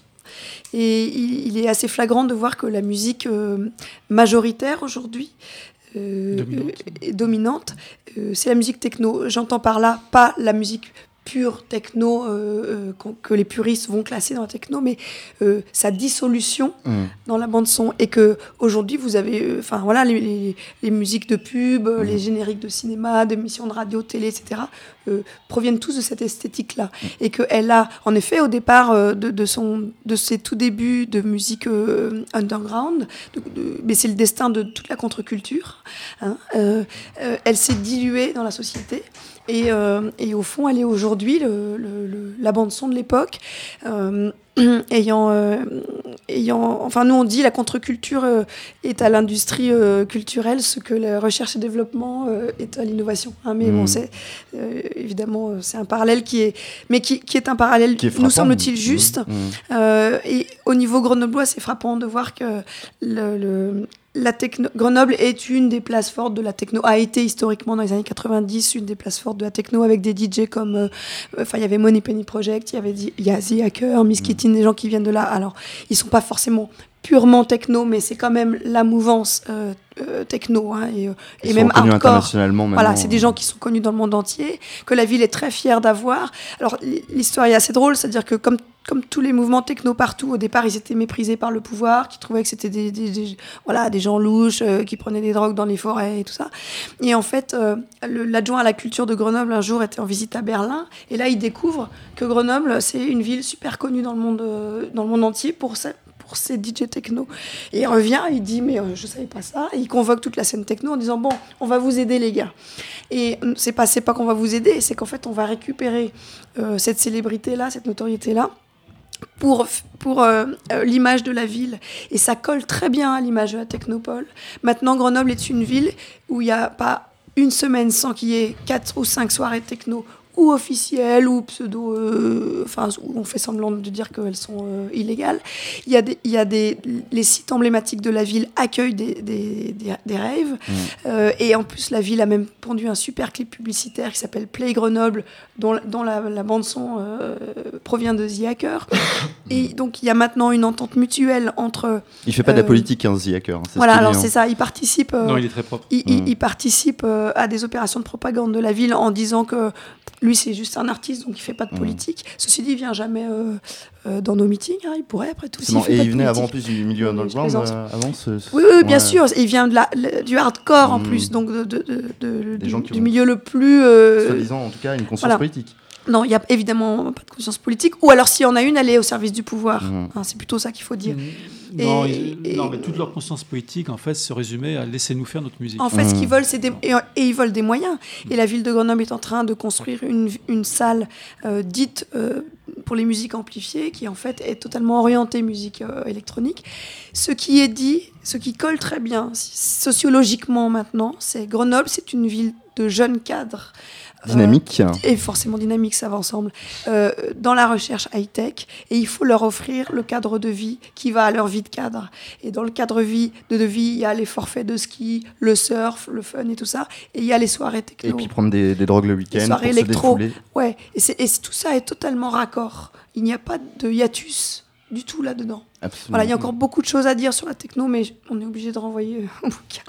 Et il, il est assez flagrant de voir que la musique euh, majoritaire aujourd'hui, euh, dominante, euh, dominante euh, c'est la musique techno. J'entends par là pas la musique pure techno euh, euh, que les puristes vont classer dans la techno, mais euh, sa dissolution mmh. dans la bande son, et que aujourd'hui vous avez, enfin euh, voilà, les, les, les musiques de pub, mmh. les génériques de cinéma, d'émissions de radio, télé, et cetera euh, proviennent tous de cette esthétique-là, mmh. et que elle a, en effet, au départ euh, de, de son, de ses tout débuts de musique euh, underground, de, de, mais c'est le destin de toute la contre-culture. Hein, euh, euh, elle s'est diluée dans la société. Et, euh, et au fond, elle est aujourd'hui le, le, le, la bande-son de l'époque. Euh, ayant, euh, ayant, enfin, nous, on dit la contre-culture euh, est à l'industrie euh, culturelle ce que la recherche et développement euh, est à l'innovation. Hein, mais mmh. bon, c'est, euh, évidemment, c'est un parallèle qui est, mais qui, qui est un parallèle, qui est nous semble-t-il, juste. Mmh. Euh, et au niveau grenoblois, c'est frappant de voir que le... le La techno... Grenoble est une des places fortes de la techno, a été historiquement dans les années quatre-vingt-dix une des places fortes de la techno, avec des D J comme, euh, enfin il y avait Money Penny Project, il y avait il y a The Hacker, Miss Kitty, mmh. des gens qui viennent de là. Alors ils sont pas forcément purement techno, mais c'est quand même la mouvance euh, euh, techno, hein, et, Ils et même hardcore. Internationalement maintenant. Voilà, c'est des gens qui sont connus dans le monde entier, que la ville est très fière d'avoir. Alors l'histoire est assez drôle, c'est-à-dire que comme Comme tous les mouvements techno partout, au départ, ils étaient méprisés par le pouvoir, qui trouvaient que c'était des, des, des, voilà, des gens louches, euh, qui prenaient des drogues dans les forêts et tout ça. Et en fait, euh, le, l'adjoint à la culture de Grenoble, un jour, était en visite à Berlin. Et là, il découvre que Grenoble, c'est une ville super connue dans le monde, euh, dans le monde entier pour ça. Pour ces D J techno. Et il revient, il dit mais euh, je savais pas ça, et il convoque toute la scène techno en disant bon, on va vous aider les gars. Et c'est pas c'est pas qu'on va vous aider, c'est qu'en fait on va récupérer euh, cette célébrité là, cette notoriété là pour pour euh, euh, l'image de la ville, et ça colle très bien à l'image de la technopole. Maintenant, Grenoble est une ville où il y a pas une semaine sans qu'il y ait quatre ou cinq soirées techno, ou officielles, ou pseudo, euh, enfin, où on fait semblant de dire qu'elles sont euh, illégales. Il y a des, il y a des, les sites emblématiques de la ville accueillent des, des, des, des raves, mmh. euh, et en plus, la ville a même pondu un super clip publicitaire qui s'appelle Play Grenoble, dont, dont la, la bande-son euh, provient de The Hacker. Et donc, il y a maintenant une entente mutuelle entre... Il fait pas euh, de la politique, hein, The Hacker. C'est voilà, ce alors dit, c'est hein. ça, il participe... Euh, non, il est très propre. Il, mmh. il, il participe euh, à des opérations de propagande de la ville en disant que lui, c'est juste un artiste, donc il fait pas de politique. Mmh. Ceci dit, il vient jamais euh, euh, dans nos meetings. Hein, il pourrait, après tout. Il et il venait avant, en plus, du milieu underground. Euh, avant ce, ce... Oui, oui, bien ouais. sûr. Il vient de la, le, du hardcore, mmh. en plus, donc de, de, de, de, du, du milieu le plus... Euh, soi-disant, en tout cas, une conscience voilà. politique. Non, il n'y a évidemment pas de conscience politique. Ou alors, s'il y en a une, elle est au service du pouvoir. Mmh. Hein, c'est plutôt ça qu'il faut dire. Mmh. Et, non, et, et, non, mais toute leur conscience politique, en fait, se résumait à laisser nous faire notre musique. En fait, mmh. ce qu'ils veulent, c'est des... Et, et ils veulent des moyens. Et la ville de Grenoble est en train de construire une, une salle euh, dite euh, pour les musiques amplifiées, qui en fait est totalement orientée musique euh, électronique. Ce qui est dit, ce qui colle très bien sociologiquement maintenant, c'est Grenoble, c'est une ville de jeunes cadres. Dynamique. Euh, et forcément dynamique, ça va ensemble. Euh, dans la recherche high-tech, et il faut leur offrir le cadre de vie qui va à leur vie de cadre. Et dans le cadre de vie, de, de vie, il y a les forfaits de ski, le surf, le fun et tout ça. Et il y a les soirées techno. Et puis prendre des, des drogues le week-end, les soirées pour électro. se défouler. Ouais. Et, c'est, et c'est, tout ça est totalement raccord. Il n'y a pas de hiatus du tout là-dedans. Absolument. Voilà, il y a encore beaucoup de choses à dire sur la techno, mais on est obligé de renvoyer au bouquin.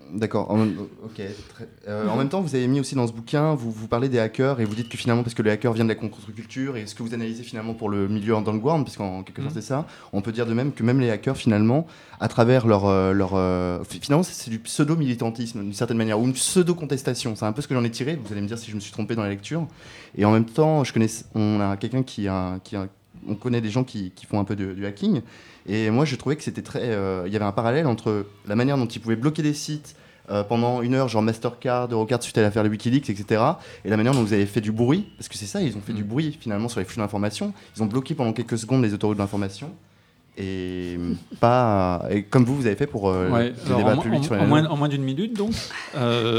D'accord, en, ok. Très, euh, en même temps, vous avez mis aussi dans ce bouquin, vous, vous parlez des hackers et vous dites que finalement, parce que le hacker vient de la contre-culture, et ce que vous analysez finalement pour le milieu underground, puisqu'en quelque sorte Mmh. c'est ça, on peut dire de même que même les hackers finalement, à travers leur... euh, leur euh, finalement, c'est, c'est du pseudo-militantisme d'une certaine manière, ou une pseudo-contestation. C'est un peu ce que j'en ai tiré, vous allez me dire si je me suis trompé dans la lecture. Et en même temps, je connais, on a quelqu'un qui a... Qui a on connaît des gens qui, qui font un peu de, du hacking, et moi je trouvais que c'était très... Euh, il y avait un parallèle entre la manière dont ils pouvaient bloquer des sites Euh, pendant une heure, genre Mastercard, Eurocard suite à l'affaire de Wikileaks, et cetera. Et la manière dont vous avez fait du bruit, parce que c'est ça, ils ont fait mmh. du bruit finalement sur les flux d'informations. Ils ont bloqué pendant quelques secondes les autoroutes d'information. Et pas. Et comme vous, vous avez fait pour euh, ouais, le alors débat en, public en, sur les en moins, en moins d'une minute, donc. euh,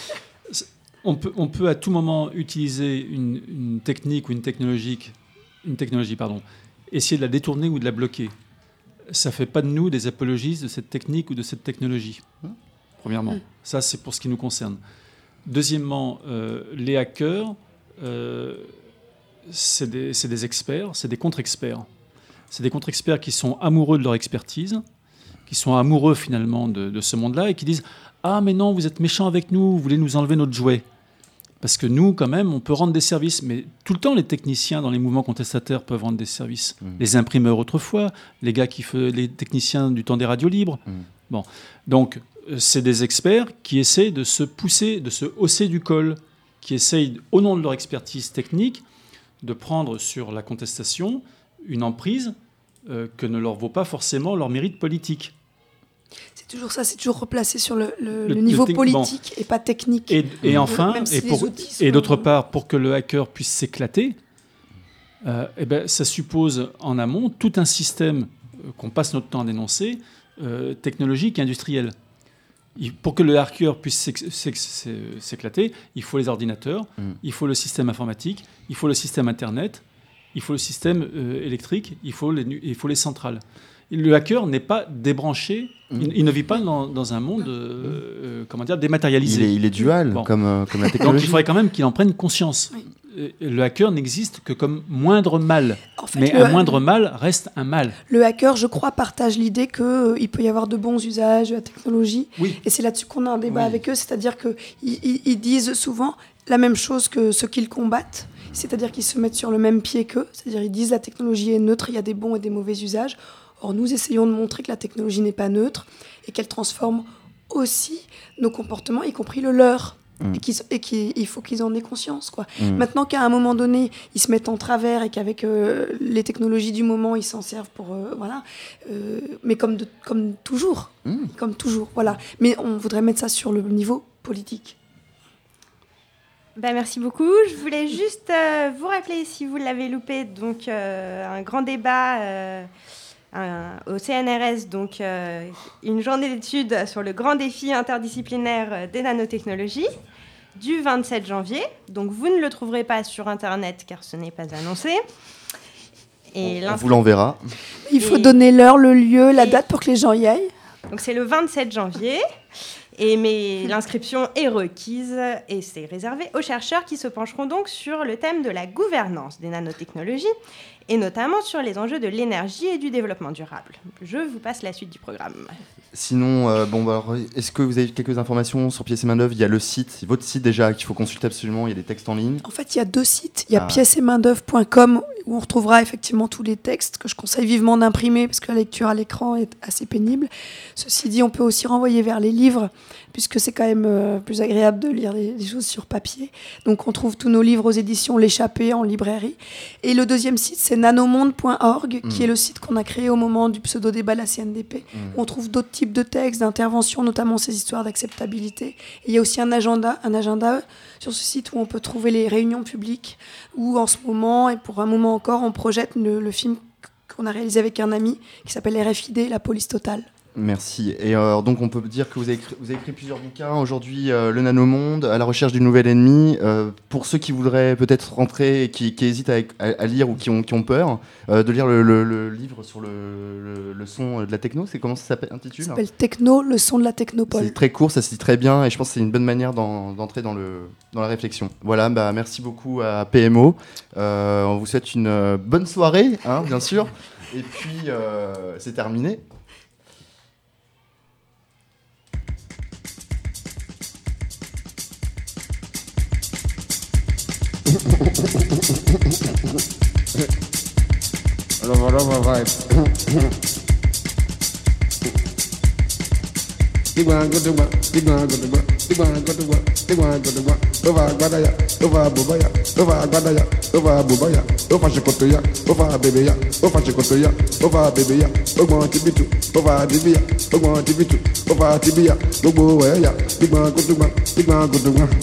on, peut, on peut à tout moment utiliser une, une technique ou une technologie, une technologie, pardon, essayer de la détourner ou de la bloquer. Ça ne fait pas de nous des apologistes de cette technique ou de cette technologie. Mmh. Premièrement, mmh. ça c'est pour ce qui nous concerne. Deuxièmement, euh, les hackers, euh, c'est des, c'est des experts, c'est des contre-experts. C'est des contre-experts qui sont amoureux de leur expertise, qui sont amoureux finalement de, de ce monde-là et qui disent « Ah mais non, vous êtes méchants avec nous, vous voulez nous enlever notre jouet ». Parce que nous, quand même, on peut rendre des services. Mais tout le temps, les techniciens dans les mouvements contestataires peuvent rendre des services. Mmh. Les imprimeurs autrefois, les gars qui font, les techniciens du temps des radios libres. Mmh. Bon, donc c'est des experts qui essaient de se pousser, de se hausser du col, qui essayent, au nom de leur expertise technique, de prendre sur la contestation une emprise euh, que ne leur vaut pas forcément leur mérite politique. C'est toujours ça, c'est toujours replacé sur le, le, le, le niveau te- politique bon. et pas technique. Et, et enfin, Même si et, pour, sont... et d'autre part, pour que le hacker puisse s'éclater, euh, eh ben, ça suppose en amont tout un système euh, qu'on passe notre temps à dénoncer, euh, technologique et industriel. Il, pour que le hacker puisse s'éc- s'éc- s'éclater, il faut les ordinateurs, mmh. il faut le système informatique, il faut le système Internet, il faut le système euh, électrique, il faut les, il faut les centrales. Le hacker n'est pas débranché, mmh. il, il ne vit pas dans, dans un monde euh, euh, comment dire, dématérialisé. Il est, il est dual, bon. comme, euh, comme la technologie. Donc il faudrait quand même qu'il en prenne conscience. Oui. Le hacker n'existe que comme moindre mal. En fait, mais un ha- moindre mal reste un mal. Le hacker, je crois, partage l'idée qu'il euh, peut y avoir de bons usages de la technologie. Oui. Et c'est là-dessus qu'on a un débat oui. avec eux. C'est-à-dire qu'ils ils, ils disent souvent la même chose que ceux qu'ils combattent. C'est-à-dire qu'ils se mettent sur le même pied qu'eux. C'est-à-dire qu'ils disent la technologie est neutre, il y a des bons et des mauvais usages. Or, nous essayons de montrer que la technologie n'est pas neutre et qu'elle transforme aussi nos comportements, y compris le leur. Mmh. Et, qu'il, et qu'il faut qu'ils en aient conscience, quoi. Mmh. Maintenant qu'à un moment donné, ils se mettent en travers et qu'avec euh, les technologies du moment, ils s'en servent pour... Euh, voilà. Euh, mais comme, de, comme toujours. Mmh. Comme toujours, voilà. Mais on voudrait mettre ça sur le niveau politique. Ben, merci beaucoup. Je voulais juste euh, vous rappeler, si vous l'avez loupé, donc euh, un grand débat... Euh, Un, au C N R S, donc euh, une journée d'études sur le grand défi interdisciplinaire des nanotechnologies du vingt-sept janvier. Donc vous ne le trouverez pas sur Internet car ce n'est pas annoncé. Et on, on vous l'enverra. Il faut et, donner l'heure, le lieu, la date pour que les gens y aillent. Donc c'est le vingt-sept janvier. Et mais l'inscription est requise et c'est réservé aux chercheurs qui se pencheront donc sur le thème de la gouvernance des nanotechnologies et notamment sur les enjeux de l'énergie et du développement durable. Je vous passe la suite du programme. Sinon, euh, bon, bah, alors, est-ce que vous avez quelques informations sur Pièces et Main-d'œuvre ? Il y a le site, votre site déjà, qu'il faut consulter absolument, il y a des textes en ligne. En fait, il y a deux sites. Il y a ah. pièces et main d'œuvre point com où on retrouvera effectivement tous les textes que je conseille vivement d'imprimer parce que la lecture à l'écran est assez pénible. Ceci dit, on peut aussi renvoyer vers les livres puisque c'est quand même euh, plus agréable de lire des, des choses sur papier. Donc, on trouve tous nos livres aux éditions L'Échappée en librairie. Et le deuxième site, c'est nanomonde point org, mmh. qui est le site qu'on a créé au moment du pseudo-débat de la C N D P. Mmh. Où on trouve d'autres types de textes, d'interventions, notamment ces histoires d'acceptabilité. Et il y a aussi un agenda, un agenda sur ce site où on peut trouver les réunions publiques, où en ce moment, et pour un moment encore, on projette le, le film qu'on a réalisé avec un ami, qui s'appelle R F I D, La police totale. Merci. Et euh, donc on peut dire que vous avez écrit, vous avez écrit plusieurs bouquins. Aujourd'hui, euh, Le Nanomonde, à la recherche du nouvel ennemi. Euh, pour ceux qui voudraient peut-être rentrer et qui, qui hésitent à, à, à lire ou qui ont, qui ont peur, euh, de lire le, le, le livre sur le, le, le son de la techno, c'est comment ça s'appelle, intitule ? Ça s'appelle Techno, le son de la technopole. C'est très court, ça se dit très bien et je pense que c'est une bonne manière d'en, d'entrer dans, le, dans la réflexion. Voilà, bah, merci beaucoup à P M O. Euh, on vous souhaite une bonne soirée, hein, bien sûr. Et puis, euh, c'est terminé. Rubber, rubber vibe. Big one, go to one, big one, go to one, big one, go to one, big one, go to one. Over Guadaya, over Bubaya, over Guadaya, over Bubaya, over Chicotoya, over Baby, over Chicotoya, over Baby, over Tibitu, over Divia, over Tibitu, over Tibia, Lobo, big one, go to one, big one, go to one.